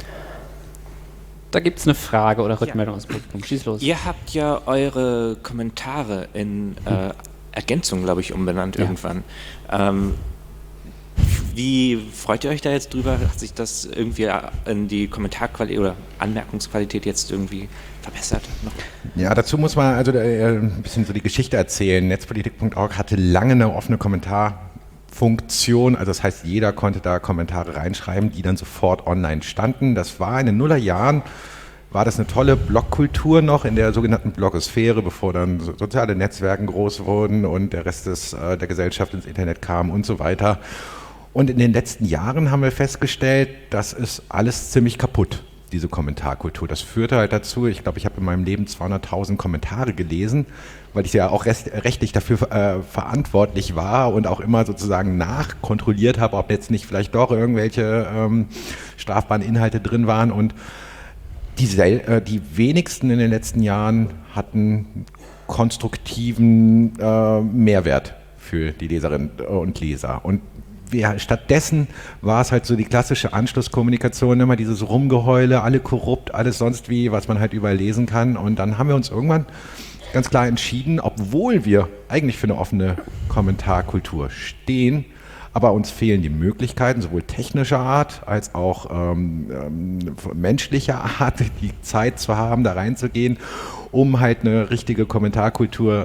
Da gibt es eine Frage oder Rückmeldung aus dem Publikum. Schieß los. Ihr habt ja eure Kommentare in Ergänzung, glaube ich, umbenannt irgendwann. Wie freut ihr euch da jetzt drüber? Hat sich das irgendwie in die Kommentarqualität oder Anmerkungsqualität jetzt irgendwie verbessert? Noch? Ja, dazu muss man also ein bisschen so die Geschichte erzählen. Netzpolitik.org hatte lange eine offene Kommentarfunktion, also das heißt, jeder konnte da Kommentare reinschreiben, die dann sofort online standen. Das war in den Nullerjahren, war das eine tolle Blogkultur noch in der sogenannten Blogosphäre, bevor dann soziale Netzwerke groß wurden und der Rest der Gesellschaft ins Internet kam und so weiter. Und in den letzten Jahren haben wir festgestellt, das ist alles ziemlich kaputt, diese Kommentarkultur. Das führte halt dazu, ich glaube, ich habe in meinem Leben 200.000 Kommentare gelesen, weil ich ja auch rechtlich dafür verantwortlich war und auch immer sozusagen nachkontrolliert habe, ob jetzt nicht vielleicht doch irgendwelche strafbaren Inhalte drin waren. Und die wenigsten in den letzten Jahren hatten konstruktiven Mehrwert für die Leserinnen und Leser. Und stattdessen war es halt so die klassische Anschlusskommunikation, immer dieses Rumgeheule, alle korrupt, alles sonst wie, was man halt überall lesen kann. Und dann haben wir uns irgendwann ganz klar entschieden, obwohl wir eigentlich für eine offene Kommentarkultur stehen, aber uns fehlen die Möglichkeiten, sowohl technischer Art als auch menschlicher Art, die Zeit zu haben, da reinzugehen, um halt eine richtige Kommentarkultur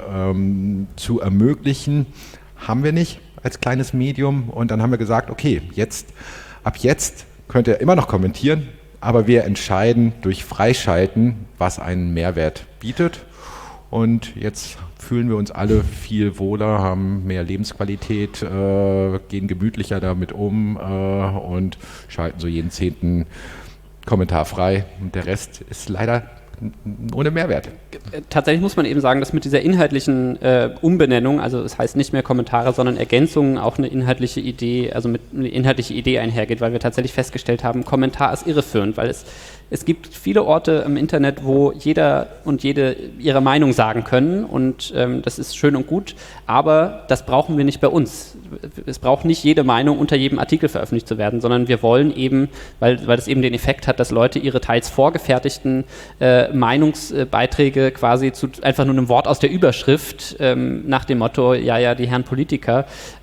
zu ermöglichen. Haben wir nicht als kleines Medium. Und dann haben wir gesagt, okay, ab jetzt könnt ihr immer noch kommentieren, aber wir entscheiden durch Freischalten, was einen Mehrwert bietet. Und jetzt fühlen wir uns alle viel wohler, haben mehr Lebensqualität, gehen gemütlicher damit um und schalten so jeden 10. Kommentar frei. Und der Rest ist leider ohne Mehrwert. Tatsächlich muss man eben sagen, dass mit dieser inhaltlichen Umbenennung, also es heißt nicht mehr Kommentare, sondern Ergänzungen, auch eine inhaltliche Idee, also mit eine inhaltliche Idee einhergeht, weil wir tatsächlich festgestellt haben, Kommentar ist irreführend, weil es gibt viele Orte im Internet, wo jeder und jede ihre Meinung sagen können und das ist schön und gut, aber das brauchen wir nicht bei uns. Es braucht nicht jede Meinung unter jedem Artikel veröffentlicht zu werden, sondern wir wollen eben, weil das eben den Effekt hat, dass Leute ihre teils vorgefertigten Meinungsbeiträge quasi zu einfach nur einem Wort aus der Überschrift nach dem Motto, ja, die Herren Politiker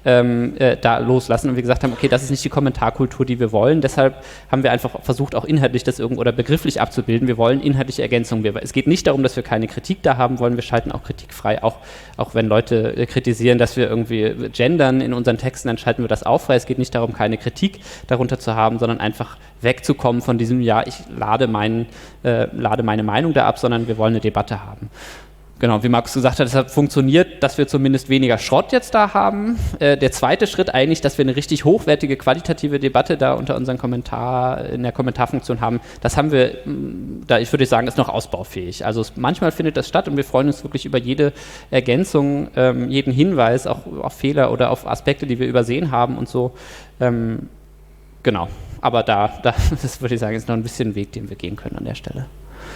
da loslassen und wir gesagt haben, okay, das ist nicht die Kommentarkultur, die wir wollen, deshalb haben wir einfach versucht, auch inhaltlich das irgendwo oder begrifflich abzubilden. Wir wollen inhaltliche Ergänzungen. Es geht nicht darum, dass wir keine Kritik da haben wollen. Wir schalten auch kritikfrei, auch wenn Leute kritisieren, dass wir irgendwie gendern in unseren Texten, dann schalten wir das auch frei. Es geht nicht darum, keine Kritik darunter zu haben, sondern einfach wegzukommen von diesem, ja, ich lade meine Meinung da ab, sondern wir wollen eine Debatte haben. Genau, wie Markus gesagt hat, deshalb funktioniert, dass wir zumindest weniger Schrott jetzt da haben. Der zweite Schritt eigentlich, dass wir eine richtig hochwertige, qualitative Debatte da unter unseren in der Kommentarfunktion haben, das haben wir, ich würde sagen, ist noch ausbaufähig. Also manchmal findet das statt und wir freuen uns wirklich über jede Ergänzung, jeden Hinweis, auch auf Fehler oder auf Aspekte, die wir übersehen haben und so. Genau, aber das würde ich sagen, ist noch ein bisschen ein Weg, den wir gehen können an der Stelle.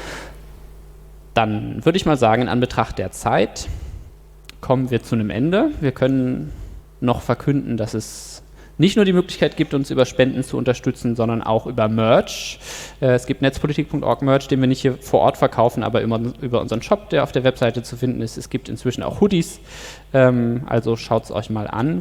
Dann würde ich mal sagen, in Anbetracht der Zeit kommen wir zu einem Ende. Wir können noch verkünden, dass es nicht nur die Möglichkeit gibt, uns über Spenden zu unterstützen, sondern auch über Merch. Es gibt netzpolitik.org Merch, den wir nicht hier vor Ort verkaufen, aber über unseren Shop, der auf der Webseite zu finden ist. Es gibt inzwischen auch Hoodies, also schaut es euch mal an.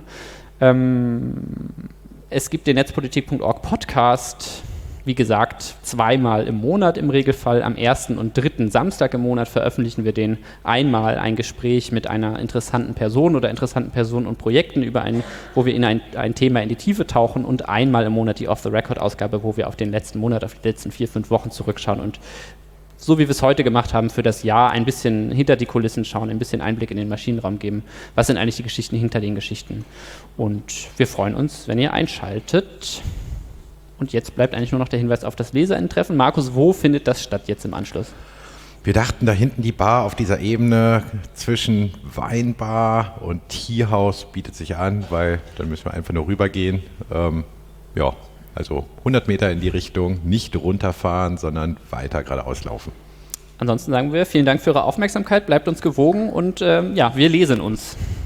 Es gibt den netzpolitik.org Podcast. Wie gesagt, 2-mal im Monat im Regelfall. Am 1. und 3. Samstag im Monat veröffentlichen wir den einmal ein Gespräch mit einer interessanten Person oder interessanten Personen und Projekten wo wir in ein Thema in die Tiefe tauchen und einmal im Monat die Off-the-Record-Ausgabe, wo wir auf den letzten Monat, auf die letzten 4-5 Wochen zurückschauen und so wie wir es heute gemacht haben, für das Jahr ein bisschen hinter die Kulissen schauen, ein bisschen Einblick in den Maschinenraum geben. Was sind eigentlich die Geschichten hinter den Geschichten? Und wir freuen uns, wenn ihr einschaltet. Und jetzt bleibt eigentlich nur noch der Hinweis auf das Leserinnen-Treffen. Markus, wo findet das statt jetzt im Anschluss? Wir dachten, da hinten die Bar auf dieser Ebene zwischen Weinbar und Tierhaus bietet sich an, weil dann müssen wir einfach nur rübergehen. Also 100 Meter in die Richtung, nicht runterfahren, sondern weiter geradeaus laufen. Ansonsten sagen wir vielen Dank für Ihre Aufmerksamkeit, bleibt uns gewogen und wir lesen uns.